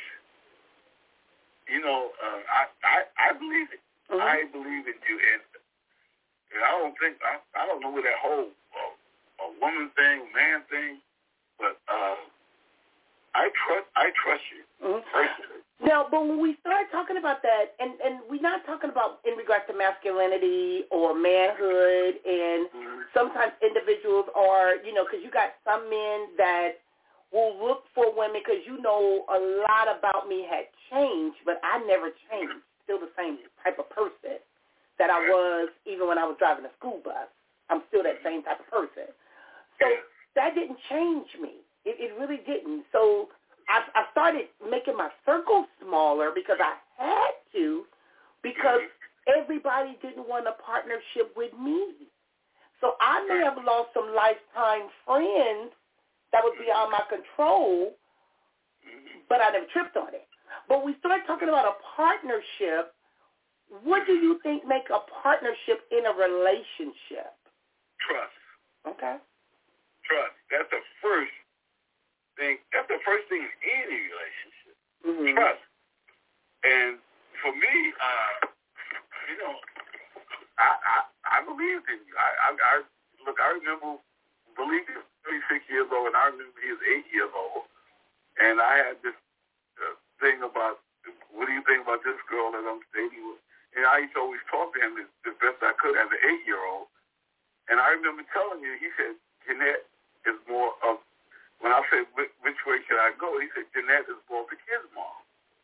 you know, uh, I, I I believe it. Mm-hmm. I believe in you, and, and I don't think I I don't know where that whole uh, a woman thing, man thing, but. Uh, I trust. I trust you. Mm-hmm. Now, but when we start talking about that, and, and we're not talking about in regards to masculinity or manhood, and mm-hmm. sometimes individuals are, you know, because you got some men that will look for women because you know a lot about me had changed, but I never changed. Still the same type of person that I was even when I was driving a school bus. I'm still that same type of person. So that didn't change me. It, it really didn't. So I, I started making my circle smaller because I had to, because everybody didn't want a partnership with me. So I may have lost some lifetime friends that was beyond my control, but I never tripped on it. But we start talking about a partnership. What do you think make a partnership in a relationship? Trust. Okay. Trust. That's the first thing. That's the first thing in any relationship. Mm-hmm. Trust. And for me, uh, you know, I, I I believed in you. I, I, I look. I remember believing he was thirty-six years old, and I remember he was eight years old, and I had this uh, thing about what do you think about this girl that I'm dating with? And I used to always talk to him as, as best I could as an eight-year-old. And I remember telling you, he said, Jeanette is more of. When I said, which way should I go, he said, Jeanette is more of the kid's mom.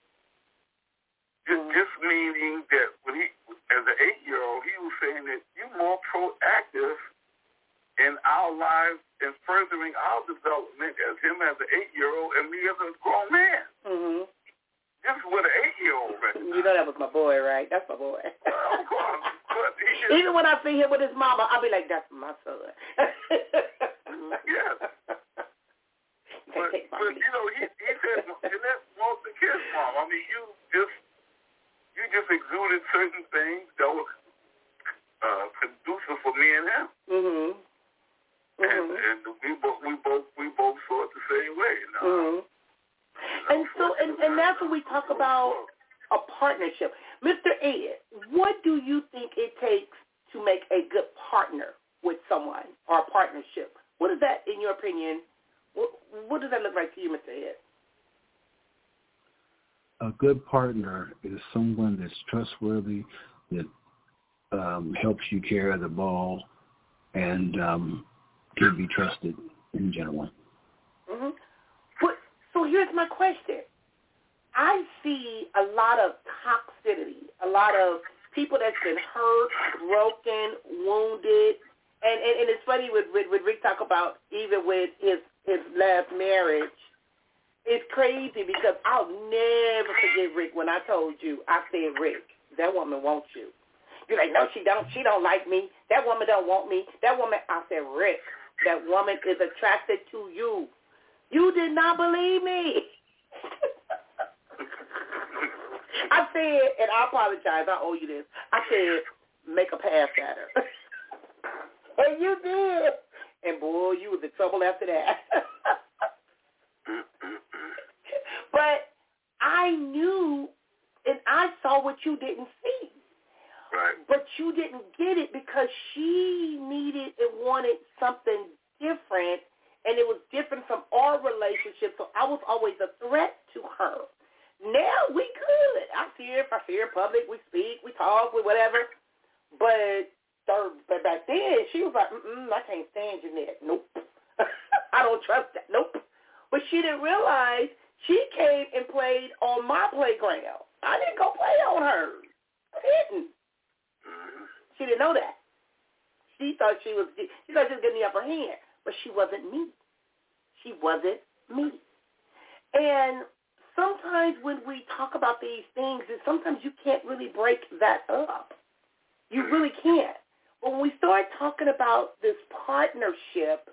Just, mm-hmm. just meaning that when he, as an eight-year-old, he was saying that you're more proactive in our lives and furthering our development as him as an eight-year-old and me as a grown man. Mm-hmm. This is what an eight-year-old recognizes. You know that was my boy, right? That's my boy. Well, of course. But he just, even when I see him with his mama, I'll be like, that's my son. Yes. But, but you know, he, he said, Jeanette wants the kid's mom. I mean, you just you just exuded certain things that were uh, conducive for me and him. Mm-hmm. Mm-hmm. And, and we both we both we both saw it the same way. You know? Mm-hmm. And so, and, and that's when we talk about a partnership. Mister Ed, what do you think it takes to make a good partner with someone or a partnership? What is that, in your opinion? What, what does that look like to you, Mister Ed? A good partner is someone that's trustworthy, that um, helps you carry the ball, and um, can be trusted in general. Mm-hmm. here's my question. I see a lot of toxicity, a lot of people that's been hurt, broken, wounded, and, and, and it's funny with, with, with Rick talk about even with his, his last marriage. It's crazy because I'll never forget, Rick, when I told you, I said, Rick, that woman wants you. You're like, no, she don't. She don't like me. That woman don't want me. That woman, I said, Rick, that woman is attracted to you. You did not believe me. I said, and I apologize, I owe you this. I said, make a pass at her. And you did. And boy, you was in trouble after that. But I knew, and I saw what you didn't see. Right. But you didn't get it because she needed and wanted something different, and it was different from our relationship, so I was always a threat to her. Now we good. I see her, if I see her in public, we speak, we talk, we whatever. But, but back then, she was like, mm-mm, I can't stand Jeanette. Nope. I don't trust that. Nope. But she didn't realize she came and played on my playground. I didn't go play on hers. I didn't. She didn't know that. She thought she was she thought she was getting the upper hand, but she wasn't me. She wasn't me. And sometimes when we talk about these things, and sometimes you can't really break that up. You really can't. But when we start talking about this partnership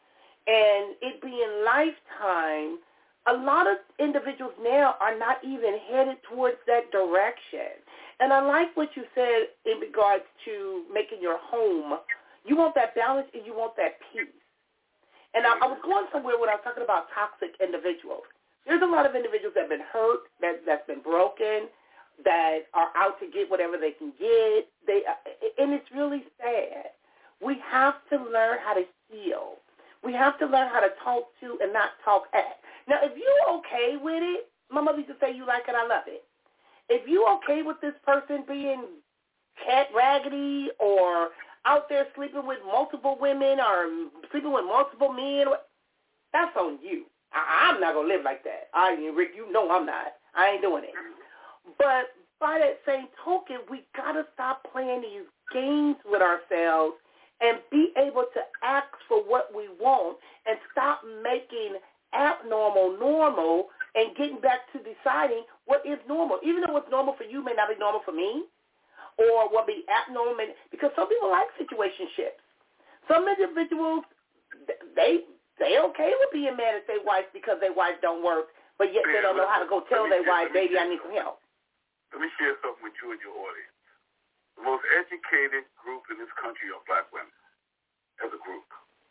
and it being lifetime, a lot of individuals now are not even headed towards that direction. And I like what you said in regards to making your home. You want that balance and you want that peace. And I, I was going somewhere when I was talking about toxic individuals. There's a lot of individuals that have been hurt, that, that's been broken, that are out to get whatever they can get. They, and it's really sad. We have to learn how to heal. We have to learn how to talk to and not talk at. Now, if you're okay with it, my mother used to say, you like it, I love it. If you're okay with this person being cat raggedy or out there sleeping with multiple women or sleeping with multiple men, that's on you. I, I'm not going to live like that. I, Rick, you know I'm not. I ain't doing it. But by that same token, we got to stop playing these games with ourselves and be able to ask for what we want and stop making abnormal normal and getting back to deciding what is normal. Even though what's normal for you may not be normal for me, or what be abnormal, because some people like situationships. Some individuals, they they okay with being mad at their wife because their wife don't work, but yet they don't know how to go tell their wife, baby, I need some help. Let me share something with you and your audience. The most educated group in this country are black women, as a group.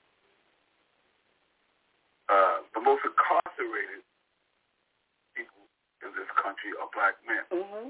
Uh, the most incarcerated people in this country are black men. Mm-hmm.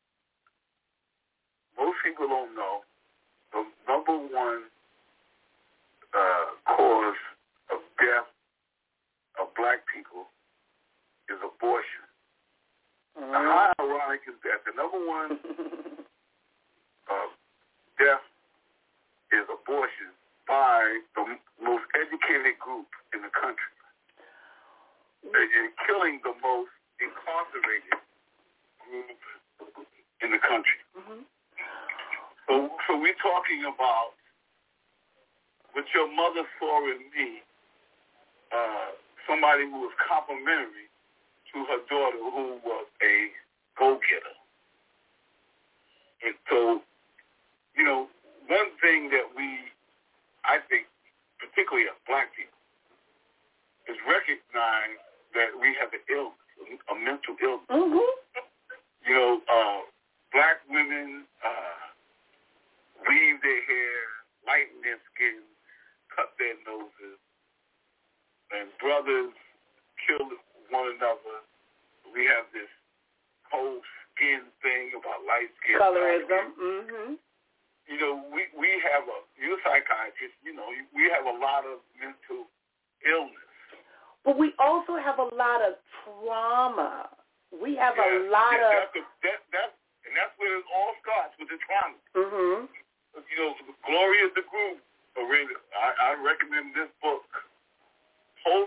Most people don't know the number one uh, cause of death of black people is abortion. Mm-hmm. Now, how ironic is that? The number one uh, death is abortion by the most educated group in the country. And killing the most incarcerated group in the country. Mm-hmm. So, so we're talking about what your mother saw in me, uh, somebody who was complimentary to her daughter who was a go-getter. And so, you know, one thing that we, I think, particularly as black people, is recognize that we have an illness, a mental illness. Mm-hmm. You know, uh, black women uh, weave their hair, lighten their skin, cut their noses, and brothers kill one another. We have this whole skin thing about light skin. Colorism. Mm-hmm. You know, we, we have a, you're a psychiatrist, you know, we have a lot of mental illness. But we also have a lot of trauma. We have yeah, a lot yeah, of... That's a, that, that, and that's where it all starts, with the trauma. Mm-hmm. You know, Gloria DeGroot, I, I recommend this book, Post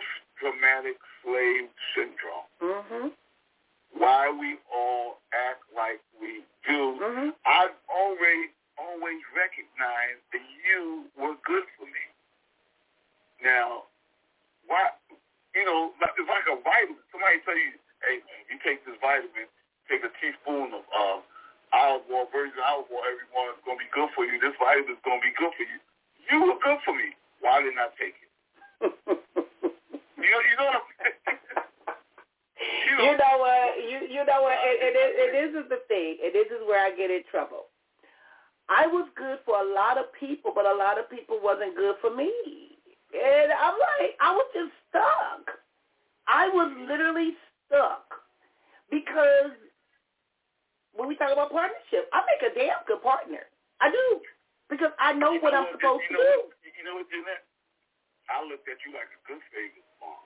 traumatic slave syndrome. Mm-hmm. Why we all act like we do. Mm-hmm. I've always, always recognized that you were good for me. Now, why, you know, it's like a vitamin. Somebody tell you, hey, man, you take this vitamin, take a teaspoon of uh, olive oil, virgin olive oil, everyone, it's going to be good for you. This vitamin is going to be good for you. You were good for me. Why didn't I take it? you know, you know what I'm saying? You know, you know what? You you know what? And, and, it, and this is the thing, and this is where I get in trouble. I was good for a lot of people, but a lot of people wasn't good for me. And I'm like, I was just stuck. I was literally stuck because when we talk about partnership, I make a damn good partner. I do because I know you what know I'm what, supposed you to know do. What, you know what, Jeanette? I looked at you like a good Vegas mom.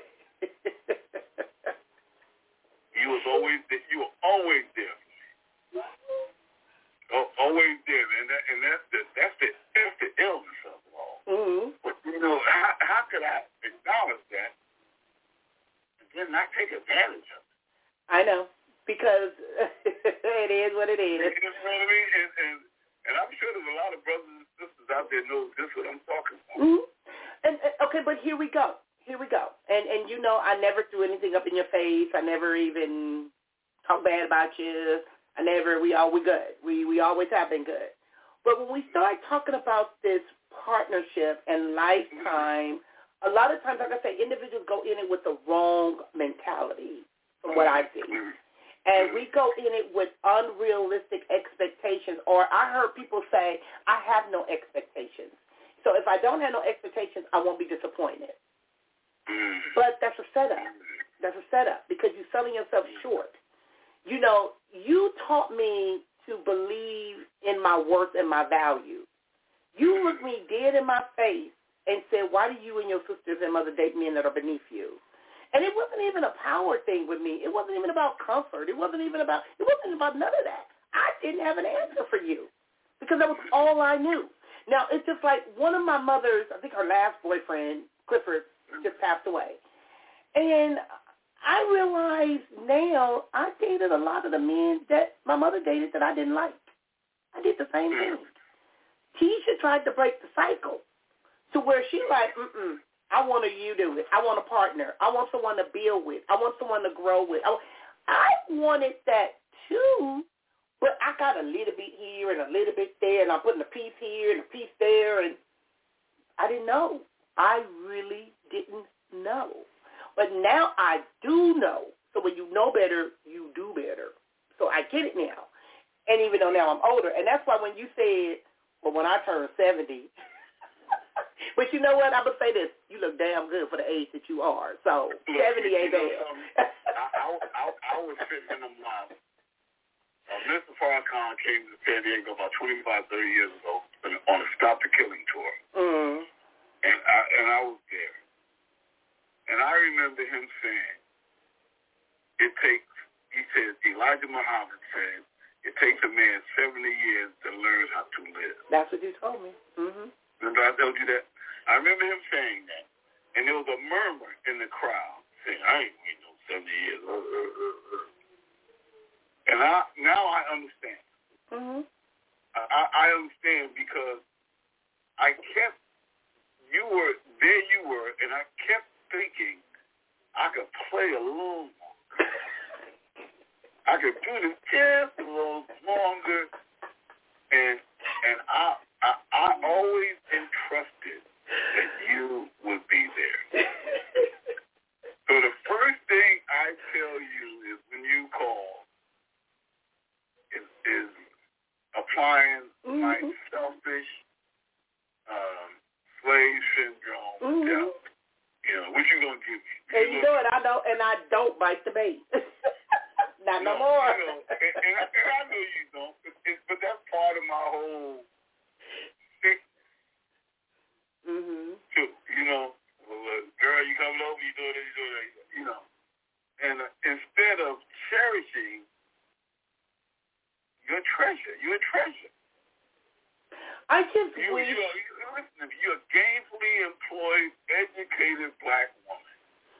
You was always there. You were always there for me. Oh, always there, and that and that's the that's the that's the illness of it all. Mm-hmm. But you know, how how could I acknowledge that and then not take advantage of it? I know because it is what it is. You know what I mean? And, and and I'm sure there's a lot of brothers and sisters out there know just what I'm talking about. Mm-hmm. And, and okay, but here we go. Here we go. And and you know, I never threw anything up in your face. I never even talked bad about you. I never. We all we good. We we always have been good. But when we start talking about this partnership and lifetime, a lot of times, like I say, individuals go in it with the wrong mentality, from what I see. And we go in it with unrealistic expectations. Or I heard people say, I have no expectations. So if I don't have no expectations, I won't be disappointed. But that's a setup. That's a setup because you're selling yourself short. You know, you taught me to believe in my worth and my value. You looked me dead in my face and said, why do you and your sisters and mother date men that are beneath you? And it wasn't even a power thing with me. It wasn't even about comfort. It wasn't even about, it wasn't about none of that. I didn't have an answer for you because that was all I knew. Now, it's just like one of my mother's, I think her last boyfriend, Clifford, just passed away. And I realize now I dated a lot of the men that my mother dated that I didn't like. I did the same thing. Keisha tried to break the cycle to where she's like, mm-mm, I want to you do it. I want a partner. I want someone to build with. I want someone to grow with. I, I wanted that too, but I got a little bit here and a little bit there, and I'm putting a piece here and a piece there, and I didn't know. I really didn't know. But now I do know. So when you know better, you do better. So I get it now. And even though now I'm older, and that's why when you said, well, when I turned seventy, but you know what? I'm going to say this. You look damn good for the age that you are. So look, seventy ain't bad. I, I, I, I was sitting in the mouth. Uh, Mister Farrakhan came to San Diego about twenty-five, thirty years ago on a Stop the Killing tour. Mm. And I, and I was there. And I remember him saying, it takes, he said, Elijah Muhammad said, it takes a man seventy years to learn how to live. That's what you told me. Mm-hmm. Remember I told you that? I remember him saying that. And there was a murmur in the crowd saying, I ain't waiting no seventy years. Uh, uh, uh, uh. And I, now I understand. Mm-hmm. I, I understand because I kept, you were, there you were, and I kept thinking I could play a little longer. I could do this just a little longer, and and I, I I always entrusted that you would be there. So the first thing I tell you is when you call is, is applying mm-hmm. my selfish um, slave syndrome mm-hmm. doubt. You know, what you gonna give me? And you know it, I don't, and I don't bite the bait. Not no, no more. You know, and, and, I, and I know you don't, but, it, but that's part of my whole sickness. Mm-hmm. Too, you know, well, uh, girl, you coming over, you doing this, you doing that, you know. And uh, instead of cherishing your treasure, you're a treasure. I just you, wish... You, you, listen, you're a gainfully employed, educated black woman.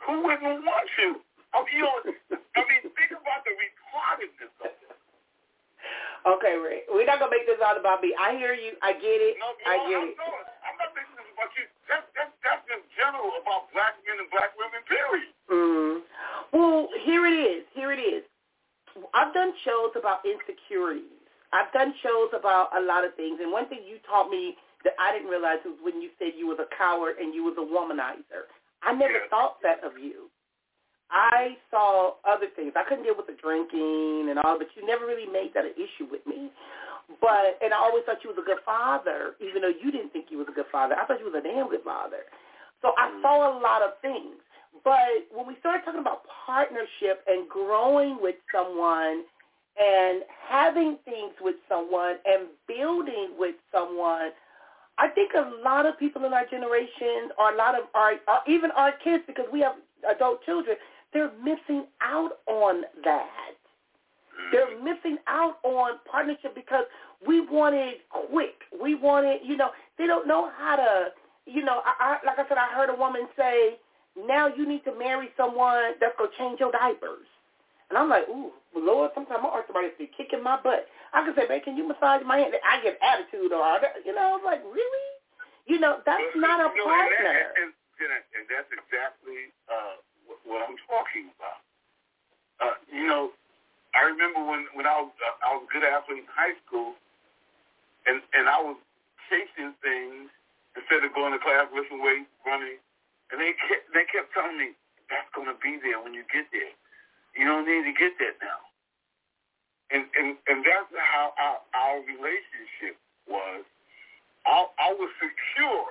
Who wouldn't want you? I mean, you know, I mean, think about the retardedness of it. Okay, Ray. We're not gonna make this all about me. I hear you. I get it. No, no I get I'm it. not. I'm not making this about you. That's that's that's in general about black men and black women. Period. Mm. Well, here it is. Here it is. I've done shows about insecurities. I've done shows about a lot of things, and one thing you taught me that I didn't realize was when you said you was a coward and you was a womanizer. I never yes. thought that of you. I saw other things. I couldn't deal with the drinking and all, but you never really made that an issue with me. But and I always thought you was a good father, even though you didn't think you was a good father. I thought you was a damn good father. So I saw a lot of things. But when we started talking about partnership and growing with someone and having things with someone and building with someone, I think a lot of people in our generation, or a lot of our, or even our kids, because we have adult children, they're missing out on that. They're missing out on partnership because we want it quick. We want it, you know, they don't know how to, you know, I, I, like I said, I heard a woman say, now you need to marry someone that's going to change your diapers. And I'm like, ooh, Lord, sometimes my arthritis be kicking my butt. I can say, man, can you massage my hand? I get attitude or, you know, I was like, really? You know, that's well, not a you know, partner. And, and, and, and that's exactly uh, what, what I'm talking about. Uh, you know, I remember when, when I was uh, I was a good athlete in high school, and, and I was chasing things instead of going to class, lifting weights, running, and they kept, they kept telling me, that's going to be there when you get there. You don't need to get that now. And and, and that's how our, our relationship was. I, I was secure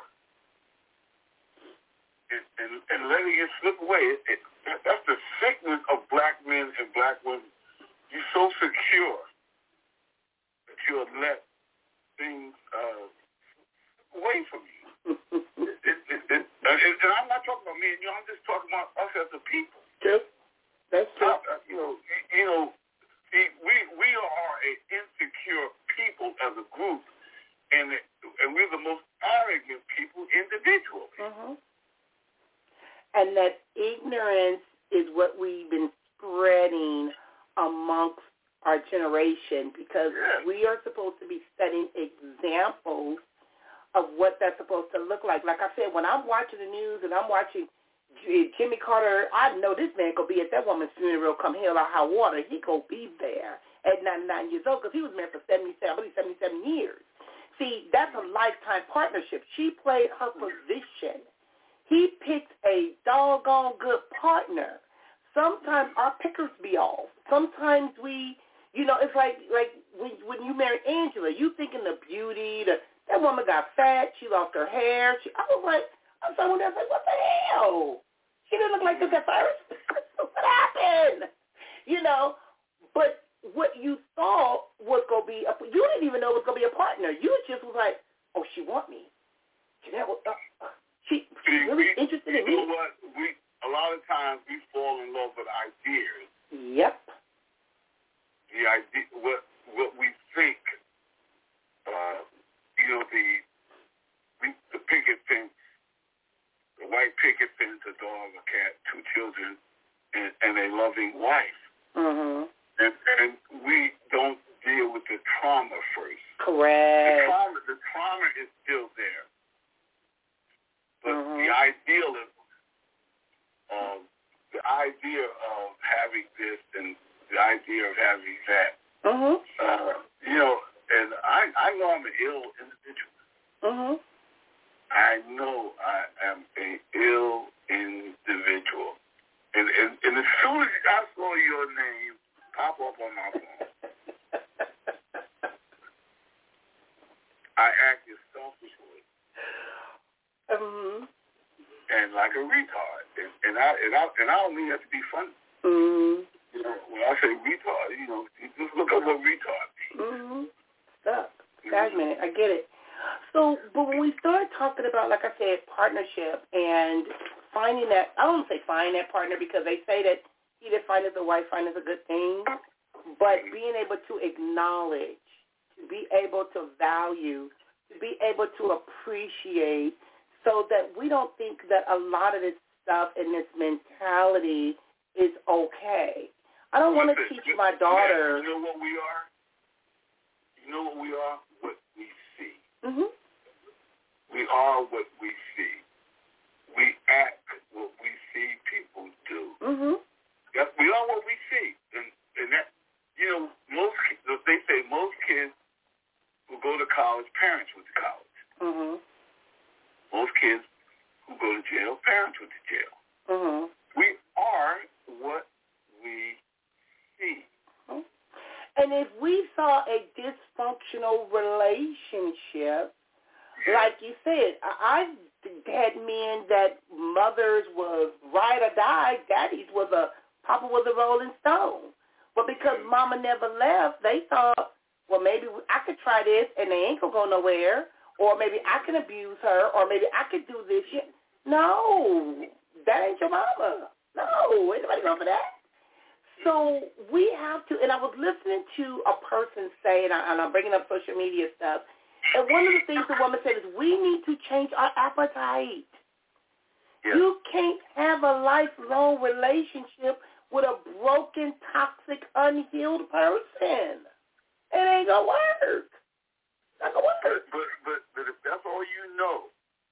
and, and, and letting it slip away. It, it, that's the sickness of black men and black women. You're so secure that you'll let things uh, slip away from you. it, it, it, it, and, and I'm not talking about me and you. I'm just talking about us as a people. Yep. That's true. Uh, you know, you know, see, we we are an insecure people as a group, and and we're the most arrogant people individually. Mm-hmm. And that ignorance is what we've been spreading amongst our generation, because yes. we are supposed to be setting examples of what that's supposed to look like. Like I said, when I'm watching the news and I'm watching Jimmy Carter, I know this man could be at that woman's funeral come hell or high water. He could be there at ninety-nine years old because he was married for seventy-seven, I believe seventy-seven years. See, that's a lifetime partnership. She played her position. He picked a doggone good partner. Sometimes our pickers be off. Sometimes we, you know, it's like like when, when you marry Angela, you thinking the beauty, the that woman got fat, she lost her hair. She, I was like, I was someone that's like, what the hell? She didn't look like this at first. What happened? You know, but what you thought was going to be, a, you didn't even know it was going to be a partner. You just was like, oh, she want me. She, uh, uh, she she's really we, interested in me. You know what? We, a lot of times we fall in love with ideas. Yep. The idea, what, what we think, uh, you know, the, we, the picket fence, the white picket fence, a dog, a cat, two children, and, and a loving wife. Mm-hmm. And, and we don't deal with the trauma first. Correct. The trauma, the trauma is still there. But mm-hmm. the idealism, um, the idea of having this and the idea of having that, mm-hmm. uh, you know, and I, I know I'm an ill individual. Mm-hmm. I know I am an ill individual. And, and, and as soon as I saw your name pop up on my phone, I acted selfishly. Mm-hmm. And like a retard. And, and, I, and, I, and I don't mean that to be funny. Mm-hmm. You know, when I say retard, you know, you just look up what retard means. Mm-hmm. Stuck. Stagnant. I get it. So, but when we start talking about, like I said, partnership and finding that, I don't say find that partner because they say that either find as a wife, find as a good thing, but being able to acknowledge, to be able to value, to be able to appreciate, so that we don't think that a lot of this stuff and this mentality is okay. I don't want to Listen, teach my daughter. You know what we are? You know what we are? What we see. Mm-hmm. We are what we see. We act what we see people do. Mm-hmm. Yep, we are what we see. And, and that, you know, most, they say most kids who go to college, parents went to college. Mm-hmm. Most kids who go to jail, parents went to jail. Mm-hmm. We are what we see. Mm-hmm. And if we saw a dysfunctional relationship, yeah. like you said, I, I've had men that mothers was ride or die, daddies was a, papa was a Rolling Stone. But because mama never left, they thought, well, maybe I could try this and they ain't going to go nowhere, or maybe I can abuse her, or maybe I could do this shit. No, that ain't your mama. No, ain't nobody going for that. So we have to, and I was listening to a person say, and, I, and I'm bringing up social media stuff, and one of the things the woman said is we need to change our appetite. Yeah. You can't have a lifelong relationship with a broken, toxic, unhealed person. It ain't going to work. It's not going to work. But, but, but if that's all you know,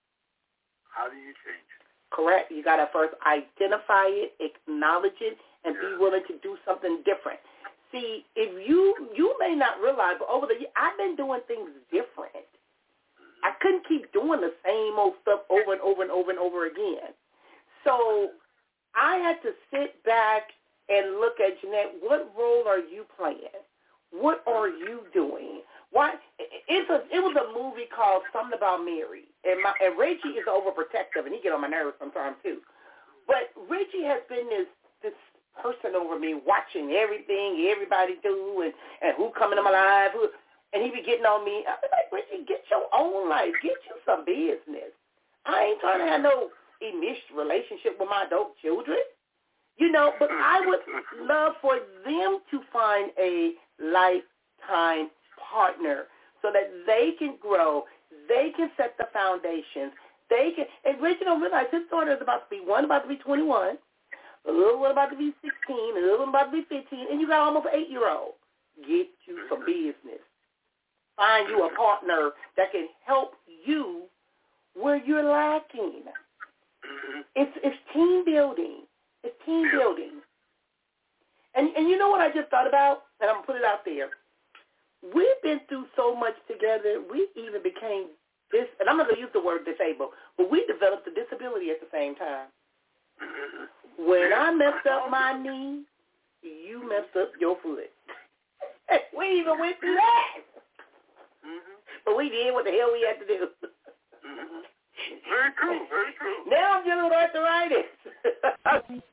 how do you change it? Correct. You got to first identify it, acknowledge it, and yeah. be willing to do something different. See, if you, you may not realize, but over the years, I've been doing things different. I couldn't keep doing the same old stuff over and over and over and over again. So I had to sit back and look at, Jeanette, what role are you playing? What are you doing? Why? It's a, it was a movie called Something About Mary, and, my, and Reggie is overprotective, and he get on my nerves sometimes too. But Reggie has been this this person over me, watching everything everybody do, and, and who come into my life, who, and he be getting on me. I be like, Reggie, get your own life, get you some business. I ain't trying to have no enmeshed relationship with my adult children. You know, but I would love for them to find a lifetime partner so that they can grow, they can set the foundations, they can, and Reggie don't realize his daughter is about to be one, about to be twenty-one, a little one about to be sixteen, a little one about to be fifteen, and you got almost an eight-year-old. Get you some business. Find you a partner that can help you where you're lacking. It's it's team building. It's team building. And and you know what I just thought about? And I'm going to put it out there. We've been through so much together, we even became this, and I'm not going to use the word disabled, but we developed a disability at the same time. When I messed up my knee, you messed up your foot. We even went through that. Mm-hmm. But we did what the hell we had to do. Mm-hmm. Very true, very true. Now I'm dealing with arthritis.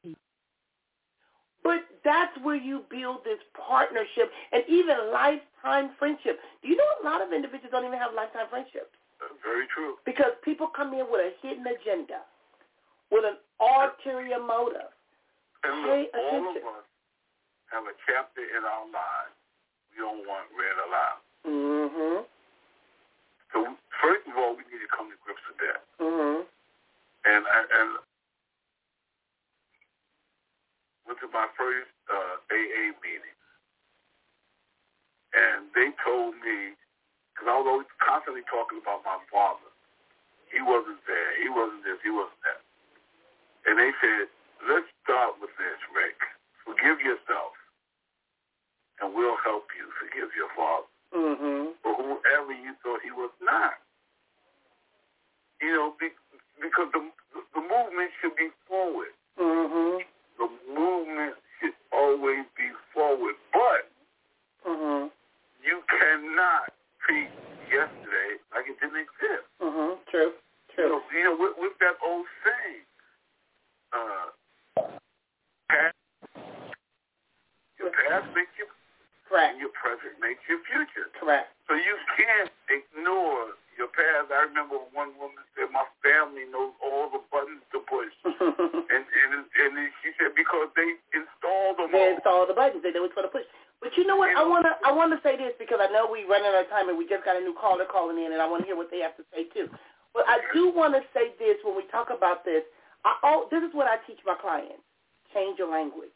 But that's where you build this partnership and even lifetime friendship. Do you know a lot of individuals don't even have lifetime friendships? Very true. Because people come in with a hidden agenda, with an ulterior motive. And look, all of us have a chapter in our lives we don't want read aloud. Mm-hmm. So first of all, we need to come to grips with that. Mm-hmm. And I and went to my first uh, A A meeting, and they told me, because I was always constantly talking about my father. He wasn't there. He wasn't this. He wasn't that. And they said, let's start with this, Rick. Forgive yourself, and we'll help you forgive your father. Mm-hmm. Or whoever you thought he was not. You know, be, because the, the movement should be forward. Mm-hmm. The movement should always be forward. But mm-hmm. you cannot treat yesterday like it didn't exist. Mm-hmm. True. True. You know, you know with, with that old saying, uh, past, your past makes you correct. And your present makes your future. Correct. So you can't ignore your past. I remember one woman said, my family knows all the buttons to push. and, and and she said, because they installed them They all. installed the buttons. They know which one to push. But you know what? You I want to I want to say this because I know we're running out of time and we just got a new caller calling in, and I want to hear what they have to say, too. But I do want to say this when we talk about this. I, oh, this is what I teach my clients. Change your language.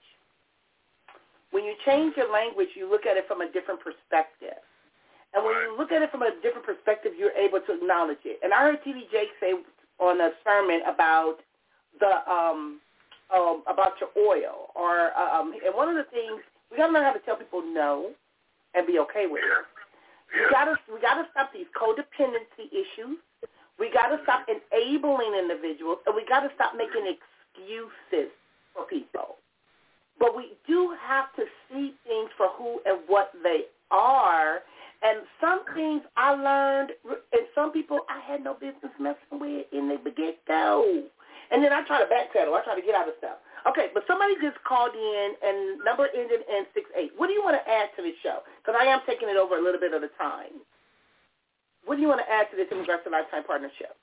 When you change your language, you look at it from a different perspective. And when you look at it from a different perspective, you're able to acknowledge it. And I heard T D Jakes say on a sermon about the um, um, about your oil, or um, and one of the things we got to learn how to tell people no and be okay with it. We got to we got to stop these codependency issues. We got to stop enabling individuals, and we got to stop making excuses for people. But we do have to see things for who and what they are. And some things I learned, and some people I had no business messing with in the get-go. And then I try to backpedal. I try to get out of stuff. Okay, but somebody just called in, and number ended in six eight. What do you want to add to the show? Because I am taking it over a little bit at a time. What do you want to add to this in regards to Lifetime Partnership?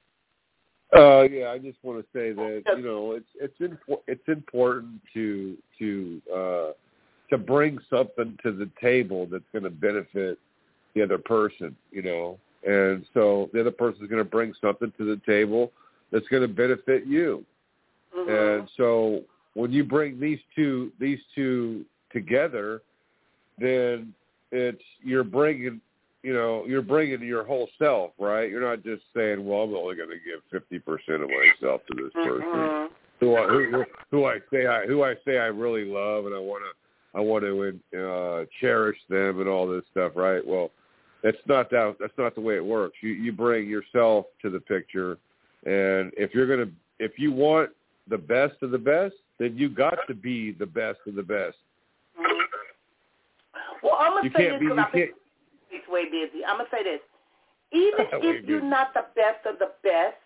Uh, yeah, I just want to say that, you know, it's it's impo- it's important to to uh, to bring something to the table that's going to benefit the other person, you know, and so the other person is going to bring something to the table that's going to benefit you. Mm-hmm. And so when you bring these two these two together, then it's you're bringing, you know, you're bringing your whole self, right? You're not just saying, well, I'm only going to give fifty percent of myself to this person mm-hmm. who I who, who I say I who I say I really love, and I want to I want to uh, cherish them and all this stuff, right? Well, that's not that that's not the way it works. You you bring yourself to the picture, and if you're gonna if you want the best of the best, then you got to be the best of the best. Mm-hmm. Well, I'm gonna say this because I think it's way busy. I'm gonna say this: even if you're not the best of the best,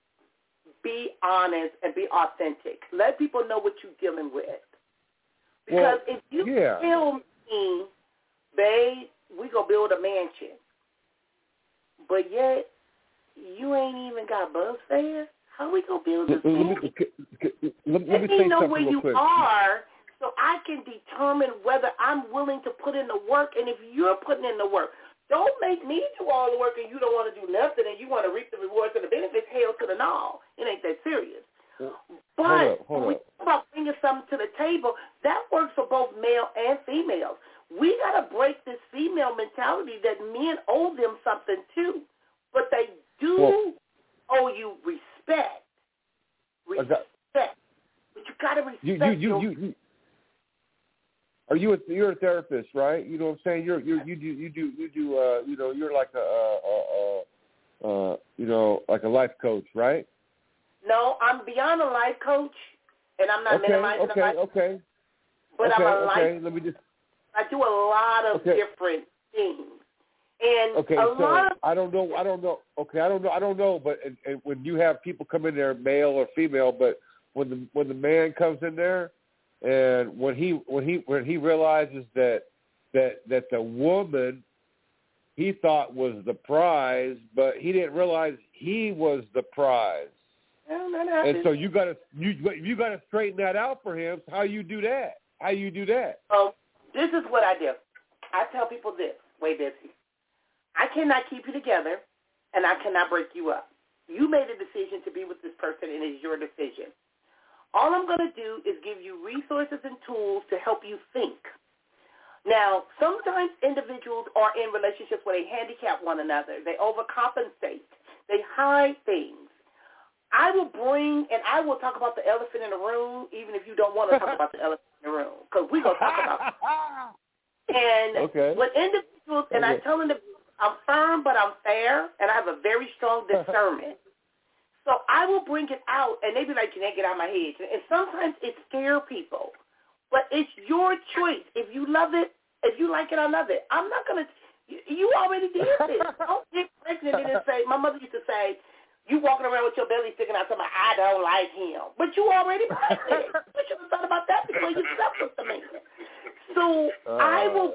be honest and be authentic. Let people know what you're dealing with. Because well, if you yeah. tell me, babe, we gonna build a mansion, but yet you ain't even got bus fare, how we gonna build this mansion? Let, let me say know where you quick. are, so I can determine whether I'm willing to put in the work, and if you're putting in the work. Don't make me do all the work and you don't want to do nothing and you want to reap the rewards and the benefits. Hell to the no. It ain't that serious. Well, but hold up, hold when we up. talk about bringing something to the table, that works for both male and females. We got to break this female mentality that men owe them something too. But they do well, owe you respect. Respect. Got, but you got to respect you, you, you, your... you, you. Are you a you're a therapist, right? You know what I'm saying? You're you you do you do you do uh you know you're like a uh uh, uh you know like a life coach, right? No, I'm beyond a life coach, and I'm not okay, minimizing okay, life. Okay. But okay. I'm a Okay. life. Let me just. I do a lot of okay. different things, and okay. a So lot of. I don't know. I don't know. Okay. I don't know. I don't know. But and, and when you have people come in there, male or female, but when the when the man comes in there. And when he when he when he realizes that that that the woman he thought was the prize, but he didn't realize he was the prize. Well, that happens. And so you gotta you you gotta straighten that out for him. How you do that? How you do that? So this is what I do. I tell people this, way busy. I cannot keep you together, and I cannot break you up. You made a decision to be with this person, and it's your decision. All I'm going to do is give you resources and tools to help you think. Now, sometimes individuals are in relationships where they handicap one another. They overcompensate. They hide things. I will bring, and I will talk about the elephant in the room, even if you don't want to talk about the elephant in the room, because we're going to talk about it. And okay. when individuals, and okay. I tell them, I'm firm, but I'm fair, and I have a very strong discernment. So I will bring it out, and they be like, Jeanette, get out of my head. And sometimes it scares people. But it's your choice. If you love it, if you like it, I love it. I'm not going to – you already did this. Don't get pregnant and then say – my mother used to say, you walking around with your belly sticking out, talking about, I don't like him. But you already pregnant. You should have thought about that before you slept with the man. So uh, I will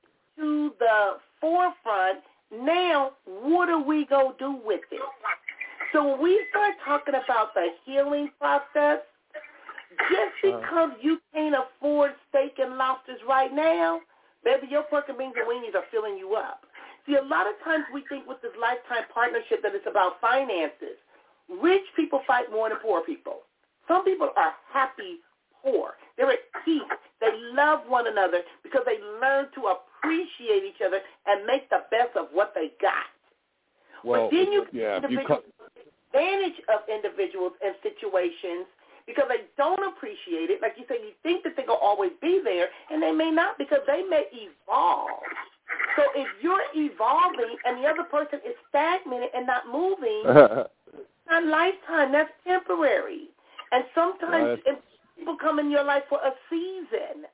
to the forefront. Now, what are we going to do with it? So when we start talking about the healing process, just because you can't afford steak and lobsters right now, baby, your pork and beans and weenies are filling you up. See, a lot of times we think with this lifetime partnership that it's about finances. Rich people fight more than poor people. Some people are happy poor. They're at peace. They love one another because they learn to appreciate each other and make the best of what they got. Well, but then you yeah, get you individuals take advantage of individuals and situations because they don't appreciate it. Like you say, you think that they're going to always be there, and they may not because they may evolve. So if you're evolving and the other person is stagnated and not moving, not lifetime, that's temporary. And sometimes no, if people come in your life for a season,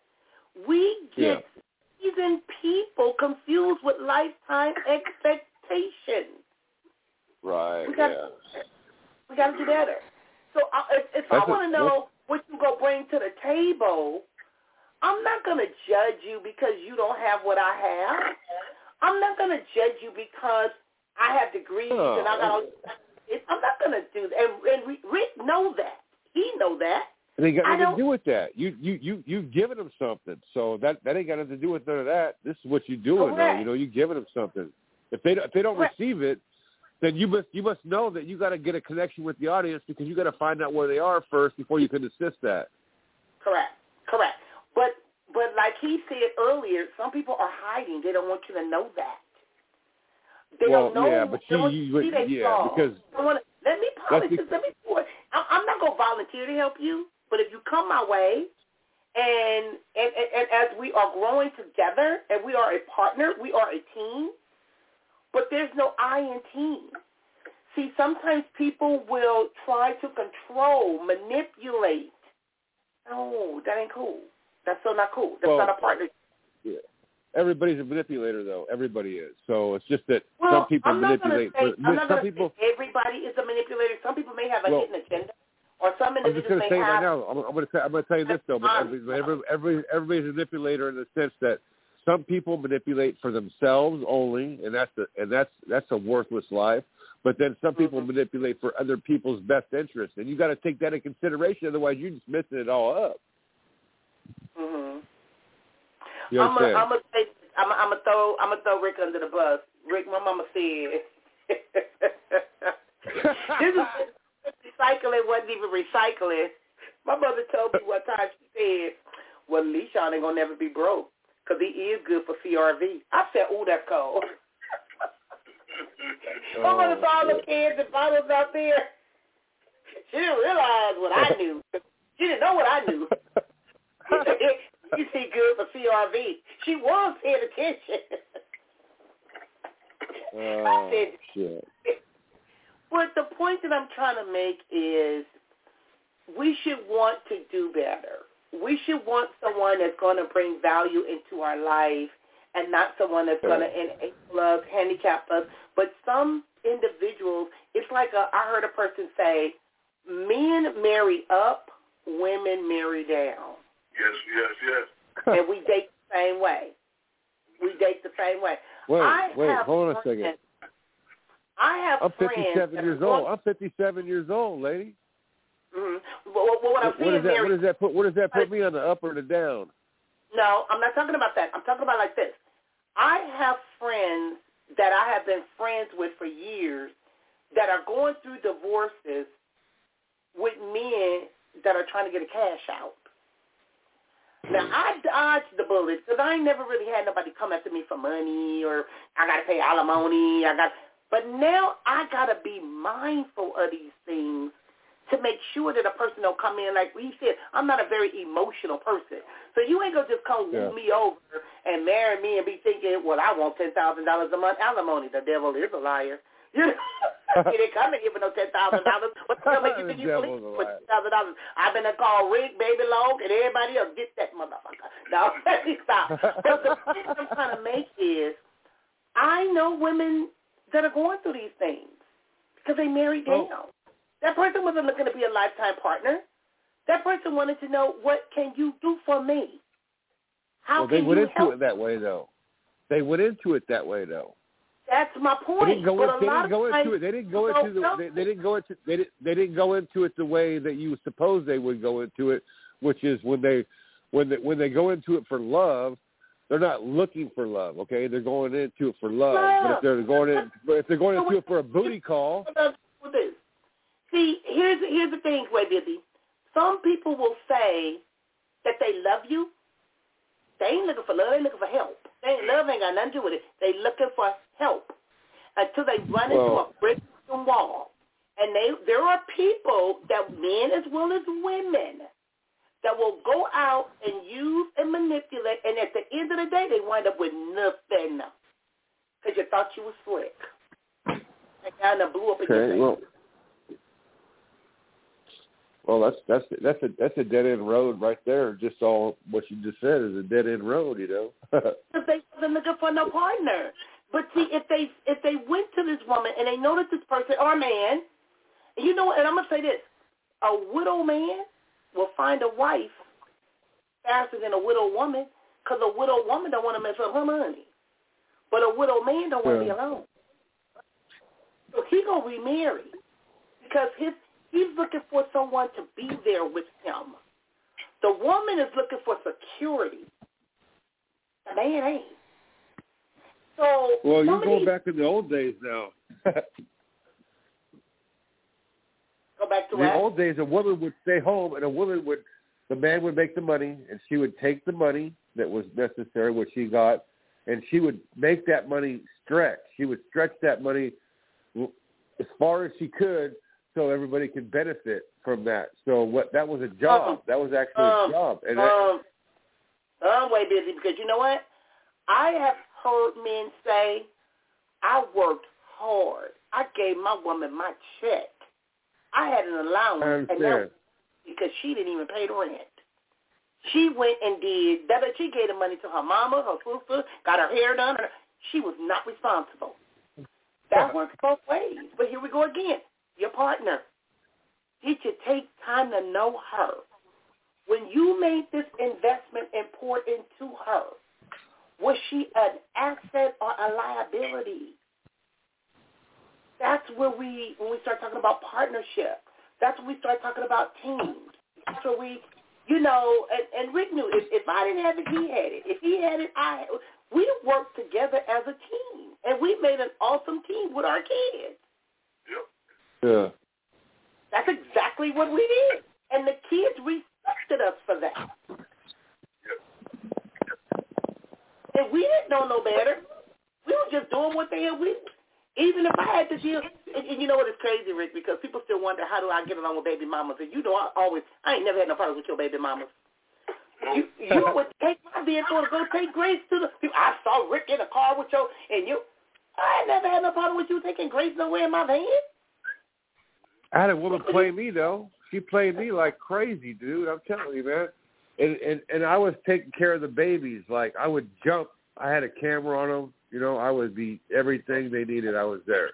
we get yeah. seasoned people confused with lifetime expectations. Right, we got yeah. we got to do better. So I, if, if I want to know what you go bring to the table, I'm not going to judge you because you don't have what I have. I'm not going to judge you because I have degrees oh. and I got all. I'm not going to do that. And, and Rick know that. He know that. It ain't got nothing to do with that. You you you you've given them something, so that that ain't got nothing to do with none of that. This is what you're doing, though. You know, you're giving them something. If they if they don't Correct. receive it, then you must you must know that you got to get a connection with the audience because you got to find out where they are first before you can assist that. Correct, correct. But but like he said earlier, some people are hiding. They don't want you to know that. They well, don't know. yeah, but they you, want you, you to see they yeah, flaws. because I wanna, let me polish be- this. Let me do it. I'm, I'm not gonna volunteer to help you, but if you come my way, and and, and and as we are growing together, and we are a partner, we are a team. But there's no I in team. See, sometimes people will try to control, manipulate. No, that ain't cool. That's so not cool. That's well, not a partnership. Yeah. Everybody's a manipulator, though. Everybody is. So it's just that Well, some people I'm not manipulate. Say, for, I'm not some going to people, say everybody is a manipulator. Some people may have a well, hidden agenda, or some I'm just individuals going to may say have. right now. I'm, I'm going to say, I'm going to tell you this though. But every, every, every, everybody's a manipulator in the sense that some people manipulate for themselves only, and that's a, and that's that's a worthless life. But then some people mm-hmm. manipulate for other people's best interests, and you got to take that in consideration. Otherwise, you're just messing it all up. Mm-hmm. You I'm understand? gonna say, I'm gonna throw, I'm gonna throw Rick under the bus. Rick, my mama said, this is recycling wasn't even recycling. My mother told me one time, she said, well, Leishawn ain't gonna never be broke because he is good for C R V. I said, ooh, that's cold. My mother saw all the kids and bottles out there. She didn't realize what I knew. She didn't know what I knew. You see good for C R V. She was paying attention. Oh, I said, shit. But the point that I'm trying to make is we should want to do better. We should want someone that's going to bring value into our life and not someone that's going to enable us, handicap us. But some individuals, it's like a, I heard a person say, men marry up, women marry down. Yes, yes, yes. And we date the same way. We date the same way. Wait, I wait, have hold on a friends, second. I have I'm friends fifty-seven years old. I'm fifty-seven years old, lady. Mm-hmm. Well, what I'm what, saying, does that, Mary, what does that put? What does that put me on the up or the down? No, I'm not talking about that. I'm talking about like this. I have friends that I have been friends with for years that are going through divorces with men that are trying to get a cash out. Now, I dodged the bullets because I ain't never really had nobody come after me for money or I got to pay alimony. I got, But now I got to be mindful of these things to make sure that a person don't come in. Like we said, I'm not a very emotional person. So you ain't going to just come yeah. woo me over and marry me and be thinking, well, I want ten thousand dollars a month alimony. The devil is a liar. You didn't come in here for no ten thousand dollars. What the hell make you think you believe for ten thousand dollars? I've been to call Rick, Baby Long, and everybody else. Get that motherfucker. No, let me stop. But the point I'm trying to make is I know women that are going through these things because they married down. Oh. That person wasn't looking to be a lifetime partner. That person wanted to know, what can you do for me? How well, they can went you into help? it that way, though. They went into it that way, though. That's my point. They didn't go, but in, a they lot didn't go of times, into it. They didn't go into the. They, they didn't go into. They didn't. They didn't go into it the way that you suppose they would go into it, which is when they, when they, when they go into it for love. They're not looking for love, okay? They're going into it for love. love. But if they're going in, but if they're going into it for a booty call. See, here's here's the thing, Way Busy. some people will say that they love you. They ain't looking for love. They looking for help. They ain't love ain't got nothing to do with it. They looking for help until they run into well, a brick wall. And they there are people, that men as well as women, that will go out and use and manipulate, and at the end of the day, they wind up with nothing because you thought you was slick. And kind of blew up in okay, your face. well, well, that's that's that's a that's a dead end road right there. Just all what you just said is a dead end road, you know. Because they wasn't looking for no partner. But see, if they if they went to this woman and they know that this person or man, and you know what? And I'm gonna say this: a widow man will find a wife faster than a widow woman, because a widow woman don't want to mess up her money, but a widow man don't want to yeah. be alone. So he gonna remarry because his he's looking for someone to be there with him. The woman is looking for security. The man ain't. So well, you're going back in the old days now. Go back to In the what? old days, a woman would stay home, and a woman would, the man would make the money, and she would take the money that was necessary, what she got, and she would make that money stretch. She would stretch that money as far as she could, so everybody could benefit from that. So what that was a job. Um, that was actually um, a job. And um, that, I'm way busy because you know what? I have heard men say, I worked hard. I gave my woman my check. I had an allowance, I and that understand. was because she didn't even pay the rent. She went and did that. She gave the money to her mama, her sister, got her hair done. She was not responsible. That works both ways. But here we go again. Your partner. Did you take time to know her? When you made this investment and poured into her, was she an asset or a liability? That's where we, when we start talking about partnership. That's when we start talking about teams. That's where we, you know, and, and Rick knew if, if I didn't have it, he had it. If he had it, I had it. We worked together as a team, and we made an awesome team with our kids. yeah. That's exactly what we did. And the kids respected us for that. And we didn't know no better. We were just doing what the hell we, even if I had to deal, and, and you know what, it's crazy, Rick, because people still wonder, how do I get along with baby mamas? And you know, I always, I ain't never had no problems with your baby mamas. You, you would take my vehicle to go take Grace to the, I saw Rick in a car with your, and you, I ain't never had no problem with you taking Grace nowhere in my van. I had a woman play me though. She played me like crazy, dude. I'm telling you, man. And and and I was taking care of the babies. Like I would jump. I had a camera on them. You know, I would be everything they needed. I was there.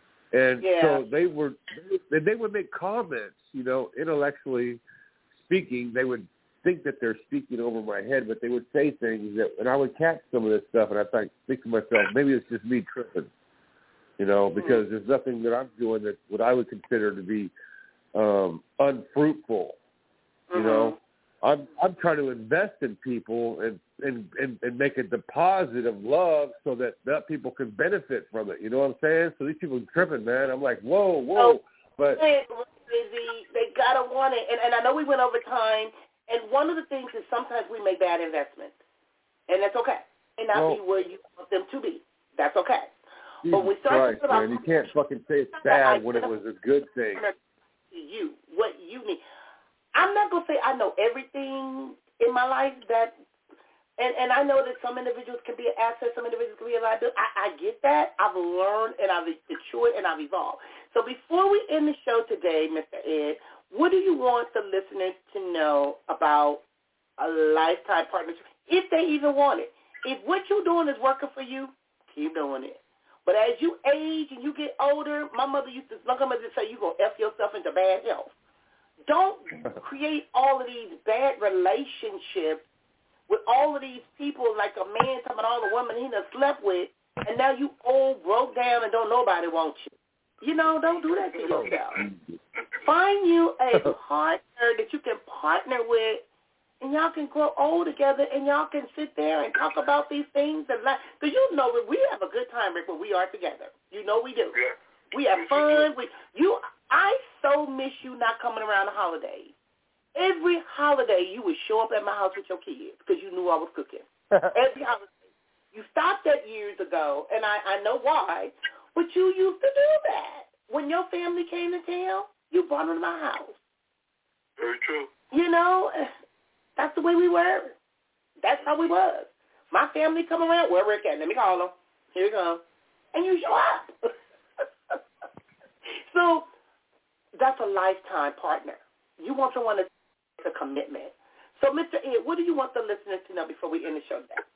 And yeah. so they were. They, they would make comments. You know, intellectually speaking, they would think that they're speaking over my head, but they would say things that, and I would catch some of this stuff, and I think think to myself, maybe it's just me tripping. You know, because there's nothing that I'm doing that what I would consider to be um, unfruitful. You Mm-hmm. know, I'm I'm trying to invest in people and, and, and, and make a deposit of love so that, that people can benefit from it. You know what I'm saying? So these people are tripping, man. I'm like, whoa, whoa. So, but they, they gotta want it, and, and I know we went over time. And one of the things is sometimes we make bad investments, and that's okay. And not well, be where you want them to be. That's okay. Jesus But we start Christ, man, you can't fucking say it's bad when it was a good thing. You, what you need. I'm not going to say I know everything in my life that, and, and I know that some individuals can be an asset, some individuals can be a liability. I, I get that. I've learned and I've matured and I've evolved. So before we end the show today, Mister Ed, what do you want the listeners to know about a lifetime partnership, if they even want it? If what you're doing is working for you, keep doing it. But as you age and you get older, my mother used to, my mother used to say, you're going to F yourself into bad health. Don't create all of these bad relationships with all of these people, like a man talking about all the women he done slept with, and now you old, broke down, and don't nobody want you. You know, don't do that to yourself. Find you a partner that you can partner with, and y'all can grow old together, and y'all can sit there and talk about these things. And because you know, we have a good time, Rick, when we are together. You know we do. We have fun. We, you, I so miss you not coming around the holidays. Every holiday, you would show up at my house with your kids because you knew I was cooking. Every holiday. You stopped that years ago, and I, I know why, but you used to do that. When your family came to town, you brought them to my house. Very true. You know, that's the way we were. That's how we was. My family come around, where Rick at? Let me call him. Here you go. And you show up. So that's a lifetime partner. You want someone to take a commitment. So, Mister Ed, what do you want the listeners to know before we end the show today?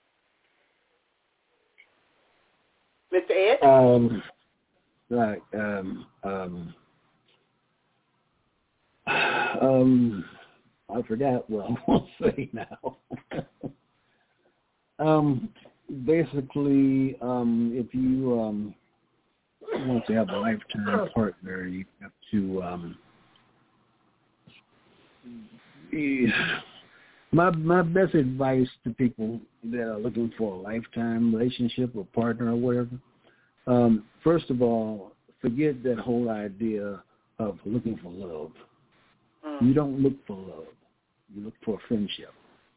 Mister Ed? Um, right. Um, um, um, I forgot what I want to say now. um, basically, um, if you um, want to have a lifetime partner, you have to. Um, my my best advice to people that are looking for a lifetime relationship or partner or whatever. Um, first of all, forget that whole idea of looking for love. Mm. You don't look for love. You look for a friendship.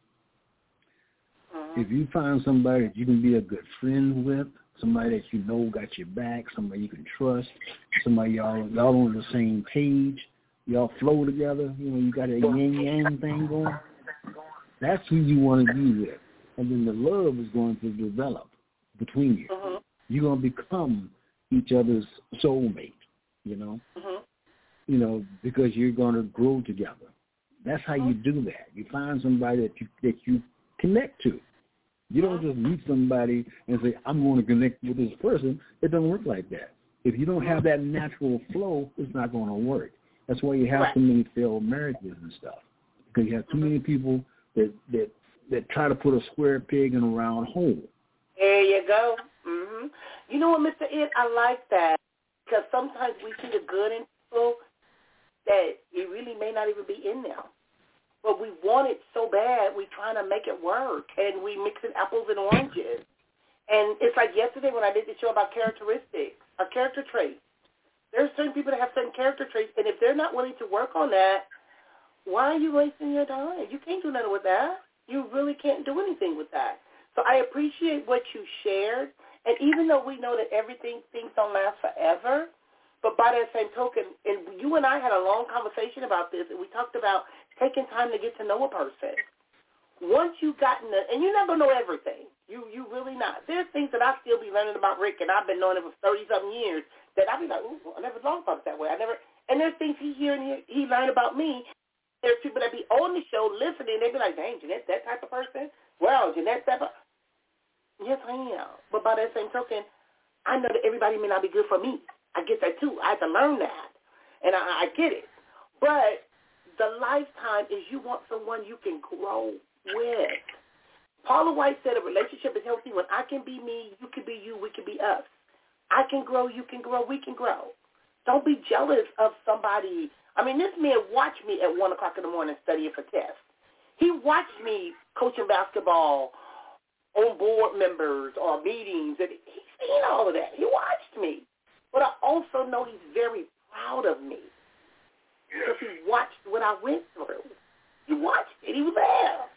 Mm-hmm. If you find somebody that you can be a good friend with, somebody that you know got your back, somebody you can trust, somebody y'all y'all on the same page, y'all flow together, you know, you got a yin-yang thing going, that's who you want to be with. And then the love is going to develop between you. Mm-hmm. You're going to become each other's soulmate, you know, Mm-hmm. you know, because you're going to grow together. That's how you do that. You find somebody that you that you connect to. You don't just meet somebody and say, I'm going to connect with this person. It doesn't work like that. If you don't have that natural flow, it's not going to work. That's why you have Right. so many failed marriages and stuff, because you have too many people that, that, that try to put a square peg in a round hole. There you go. Mm-hmm. You know what, Mister Ed, I like that, because sometimes we see the good in people that it really may not even be in them. But we want it so bad, we trying to make it work, and we mixing apples and oranges. And it's like yesterday when I did the show about characteristics, or character traits. There's certain people that have certain character traits, and if they're not willing to work on that, why are you wasting your time? You can't do nothing with that. You really can't do anything with that. So I appreciate what you shared, and even though we know that everything, things don't last forever, but by that same token, and you and I had a long conversation about this, and we talked about taking time to get to know a person. Once you've gotten the, and you never know everything. You you really not. There's things that I still be learning about Rick, and I've been knowing him for thirty-something years, that I be like, ooh, I never thought about it that way. I never, and there's things he hear and he, he learned about me. There's people that be on the show listening, they be like, dang, Jeanette's that type of person? Well, Jeanette's that type of, yes, I am. But by that same token, I know that everybody may not be good for me. I get that too. I had to learn that, and I, I get it. But the lifetime is you want someone you can grow with. Paula White said a relationship is healthy when I can be me, you can be you, we can be us. I can grow, you can grow, we can grow. Don't be jealous of somebody. I mean, this man watched me at one o'clock in the morning studying for tests. He watched me coaching basketball on board members or meetings, and he's seen all of that. He watched me. But I also know he's very proud of me because he watched what I went through. He watched it. He was there.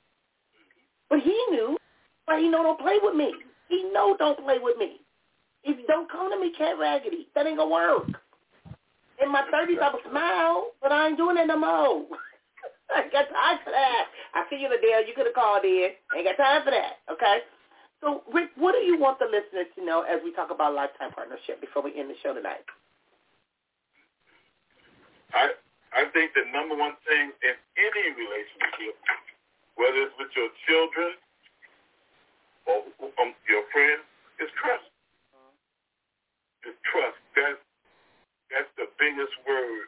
But he knew, but he know don't play with me. He know don't play with me. If you don't come to me, Cat Raggedy, that ain't going to work. In my thirties, I would smile, but I ain't doing that no more. I ain't got time for that. I see you, Adele. You could have called in. I ain't got time for that, okay? So, Rick, what do you want the listeners to know as we talk about lifetime partnership before we end the show tonight? I I think the number one thing in any relationship, whether it's with your children or um, your friends, is trust. Is trust. That's, that's the biggest word.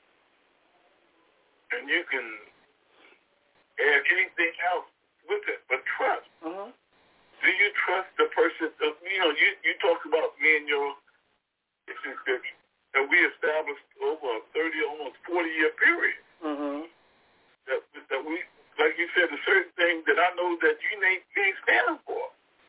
And you can add anything else with it, but trust. Mm-hmm. Do you trust the person? You know, you, you talk about me and your relationship that we established over a thirty, almost forty-year period. Mm-hmm. That, that we, like you said, a certain thing that I know that you ain't, you ain't standing for.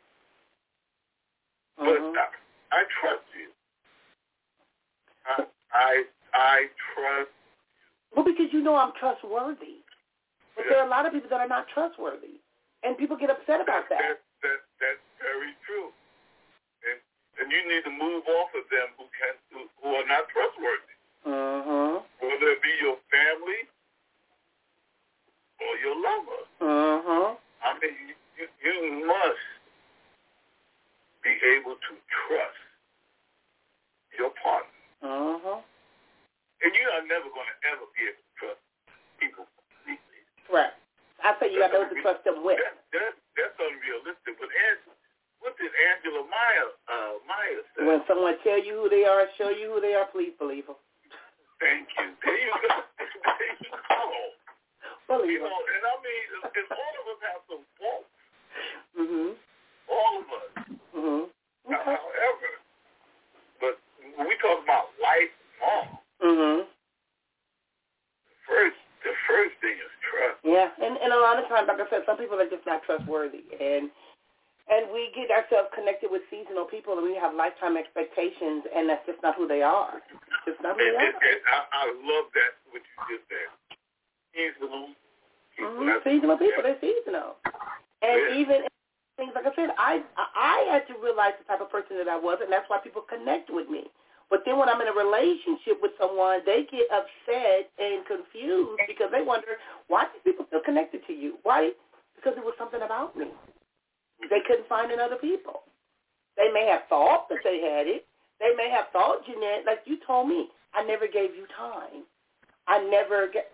Mm-hmm. But I, I trust you. I, I, I trust Well, because you know I'm trustworthy. But yeah. There are a lot of people that are not trustworthy, and people get upset about that. That, that, that that's very true. And and you need to move off of them who can who, who are not trustworthy. Uh-huh. Whether it be your family or your lover. Uh-huh. I mean, you, you, you must be able to trust your partner. Uh-huh. And you are never going to ever be able to trust people completely. Right. I say you got to trust them with. That, that, that's unrealistic. But Angela, what did Angela Maya, uh, Maya say? When someone tell you who they are, show you who they are, please believe them. Thank you. There you go. There you go. Believe you know, and I mean, and all of us have some faults. Mm-hmm. All of us. Mm-hmm. Okay. However, but when we talk about lifelong, mm-hmm. first, the first thing is trust. Yeah, and, and a lot of times, like I said, some people are just not trustworthy. And and we get ourselves connected with seasonal people, and we have lifetime expectations, and that's just not who they are. It's not who and, they and, are. And I, I love that, what you just said. Seasonal people. Mm-hmm. Seasonal people, they're seasonal. And yeah. even things, like I said, I I had to realize the type of person that I was, and that's why people connect with me. But then when I'm in a relationship with someone, they get upset and confused because they wonder, why do people feel connected to you? Why? Because it was something about me. They couldn't find in other people. They may have thought that they had it. They may have thought, Jeanette, like you told me, I never gave you time. I never get.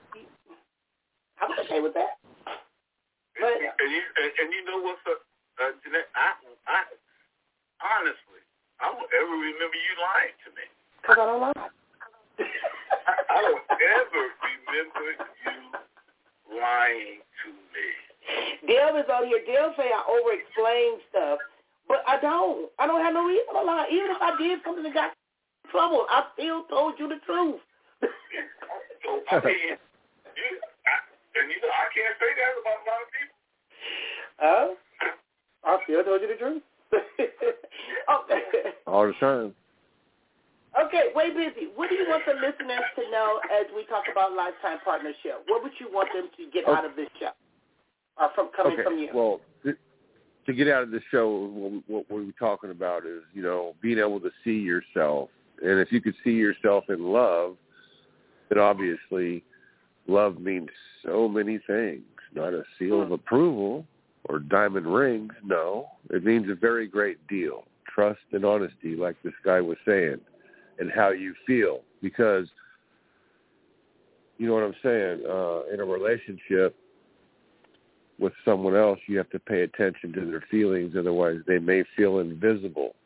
I was okay with that. But, and, and, you, and, and you know what's up, uh, Jeanette? I, I, honestly, I don't ever remember you lying to me. Because I don't lie. I, I don't ever remember you lying to me. Dale is on here. Dale say I over-explain stuff, but I don't. I don't have no reason to lie. Even if I did something that got in trouble, I still told you the truth. So, I mean, you, I, and you know, I can't say that about a lot of people. Uh, I still told you the truth. Okay. All the time. Okay, way busy. What do you want the listeners to know as we talk about Lifetime Partnership? What would you want them to get okay. out of this show? Or from coming okay. from you? Well, th- to get out of this show, what, what we're talking about is, you know, being able to see yourself. And if you could see yourself in love, then obviously love means so many things. Not a seal of approval or diamond rings. No, it means a very great deal. Trust and honesty, like this guy was saying, and how you feel. Because, you know what I'm saying, uh, in a relationship with someone else, you have to pay attention to their feelings. Otherwise, they may feel invisible.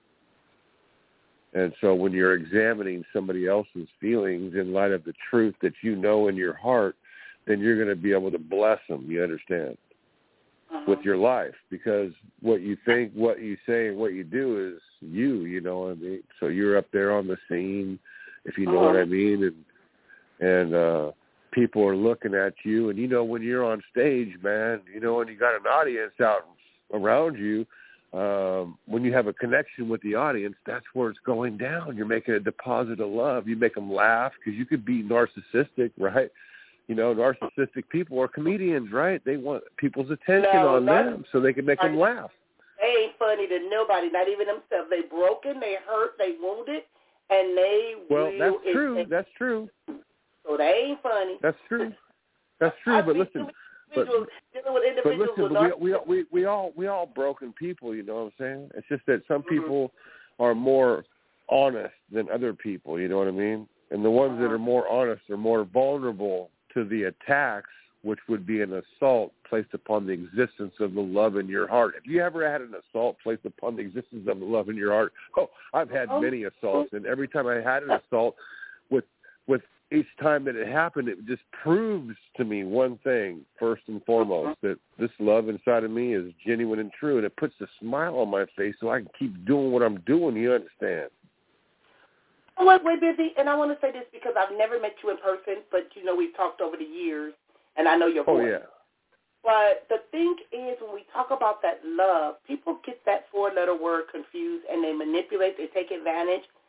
And so when you're examining somebody else's feelings in light of the truth that you know in your heart, then you're going to be able to bless them, you understand, uh-huh. with your life. Because what you think, what you say, and what you do is you, you know what I mean? So you're up there on the scene, if you know uh-huh. what I mean, and and uh, people are looking at you. And, you know, when you're on stage, man, you know, and you got an audience out around you, Um, when you have a connection with the audience, that's where it's going down. You're making a deposit of love. You make them laugh because you could be narcissistic, right? You know, narcissistic people are comedians, right? They want people's attention no, on them so they can make them laugh. They ain't funny to nobody, not even themselves. They broken, they hurt, they wounded, and they well, will. Well, that's true. They, that's true. So they ain't funny. That's true. That's true. But listen. But, but listen, but we, we we we all we all broken people, you know what I'm saying? It's just that some mm-hmm. people are more honest than other people, you know what I mean? And the ones uh-huh. that are more honest are more vulnerable to the attacks, which would be an assault placed upon the existence of the love in your heart. Have you ever had an assault placed upon the existence of the love in your heart? Oh, I've had oh. many assaults, and every time I had an assault, with with each time that it happened, it just proves to me one thing, first and foremost, that this love inside of me is genuine and true, and it puts a smile on my face so I can keep doing what I'm doing, you understand? Well, we're busy, and I want to say this because I've never met you in person, but, you know, we've talked over the years, and I know your voice. Oh, yeah. But the thing is, when we talk about that love, people get that four-letter word confused, and they manipulate, they take advantage.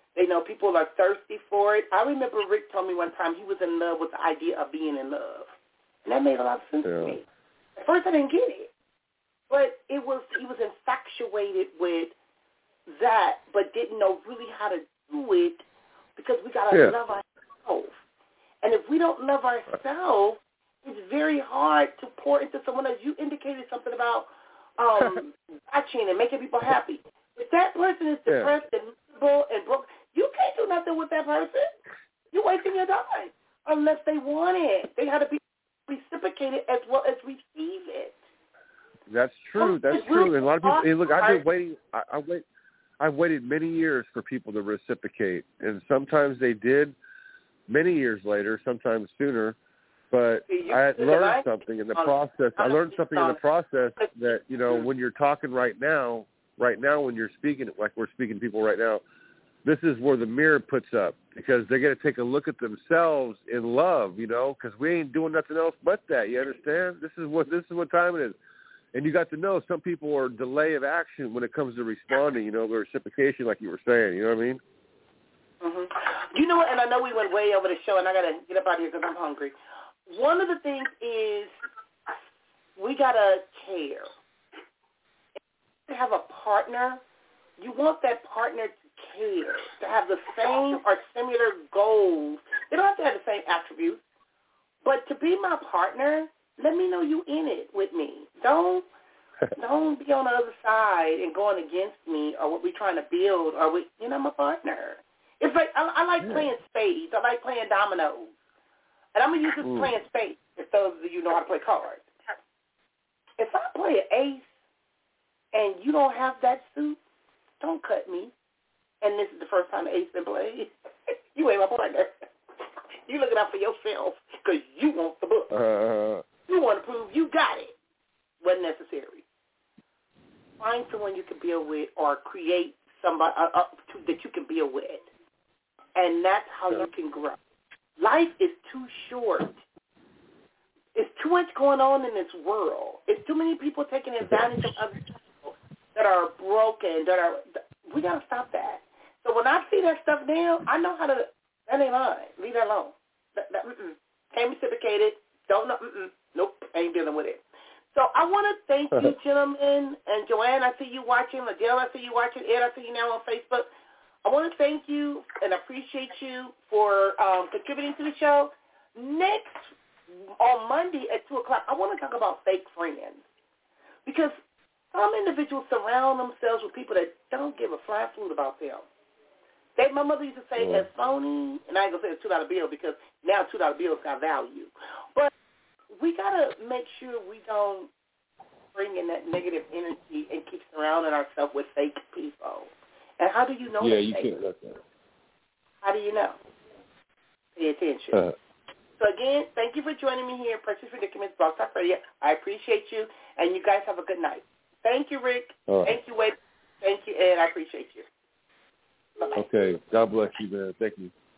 They know people are thirsty for it. I remember Rick told me one time he was in love with the idea of being in love. And that made a lot of sense yeah. to me. At first I didn't get it. But it was he was infatuated with that, but didn't know really how to do it because we got to yeah. love ourselves. And if we don't love ourselves, it's very hard to pour into someone else. You indicated something about um, watching and making people happy. If that person is depressed yeah. and miserable and broke, you can't do nothing with that person. You're wasting your time unless they want it. They have to be reciprocated as well as receive it. That's true. That's true. And a lot of people. Hey, look, I've been waiting. I, I wait. I've waited many years for people to reciprocate, and sometimes they did. Many years later, sometimes sooner. But I had learned something in the process. I learned something in the process that, you know, when you're talking right now, right now when you're speaking, like we're speaking to people right now, this is where the mirror puts up because they're going to take a look at themselves in love, you know, because we ain't doing nothing else but that. You understand? This is what this is what time it is. And you got to know some people are delay of action when it comes to responding, you know, the reciprocation, like you were saying. You know what I mean? Mm-hmm. You know what? And I know we went way over the show, and I got to get up out of here because I'm hungry. One of the things is we got to care. If you have a partner, you want that partner to care, to have the same or similar goals. They don't have to have the same attributes, but to be my partner, let me know you in it with me. Don't don't be on the other side and going against me or what we're trying to build or we, you know, I'm a partner. It's like I, I like yeah. playing spades. I like playing dominoes. And I'm going to use this mm. playing spades if those of you know how to play cards. If I play an ace and you don't have that suit, don't cut me. And this is the first time the ace been played. You ain't my partner. You looking out for yourself because you want the book. Uh, you want to prove you got it. Wasn't necessary. Find someone you can build with or create somebody uh, uh, to, that you can build with. And that's how you can grow. Life is too short. It's too much going on in this world. It's too many people taking advantage of other people that are broken, that are, we got to stop that. So when I see that stuff now, I know how to, that ain't mine. Leave that alone. That, that, mm-mm. Can't reciprocate it. Don't know, mm-mm. Nope, ain't dealing with it. So I want to thank you, gentlemen, and Joanne, I see you watching. Liddell, I see you watching. Ed, I see you now on Facebook. I want to thank you and appreciate you for um, contributing to the show. Next, on Monday at two o'clock, I want to talk about fake friends. Because some individuals surround themselves with people that don't give a flying flute about them. They, my mother used to say, yeah. it's phony, and I ain't going to say it's a two dollar bill because now two dollar bills got value. But we got to make sure we don't bring in that negative energy and keep surrounding ourselves with fake people. And how do you know? Yeah, you can't let that. How do you know? Pay attention. Uh, so again, thank you for joining me here at Precious Predicaments, Blog Talk Radio. I appreciate you, and you guys have a good night. Thank you, Rick. Right. Thank you, Wade. Thank you, Ed. I appreciate you. Bye-bye. Okay. God bless you, man. Thank you.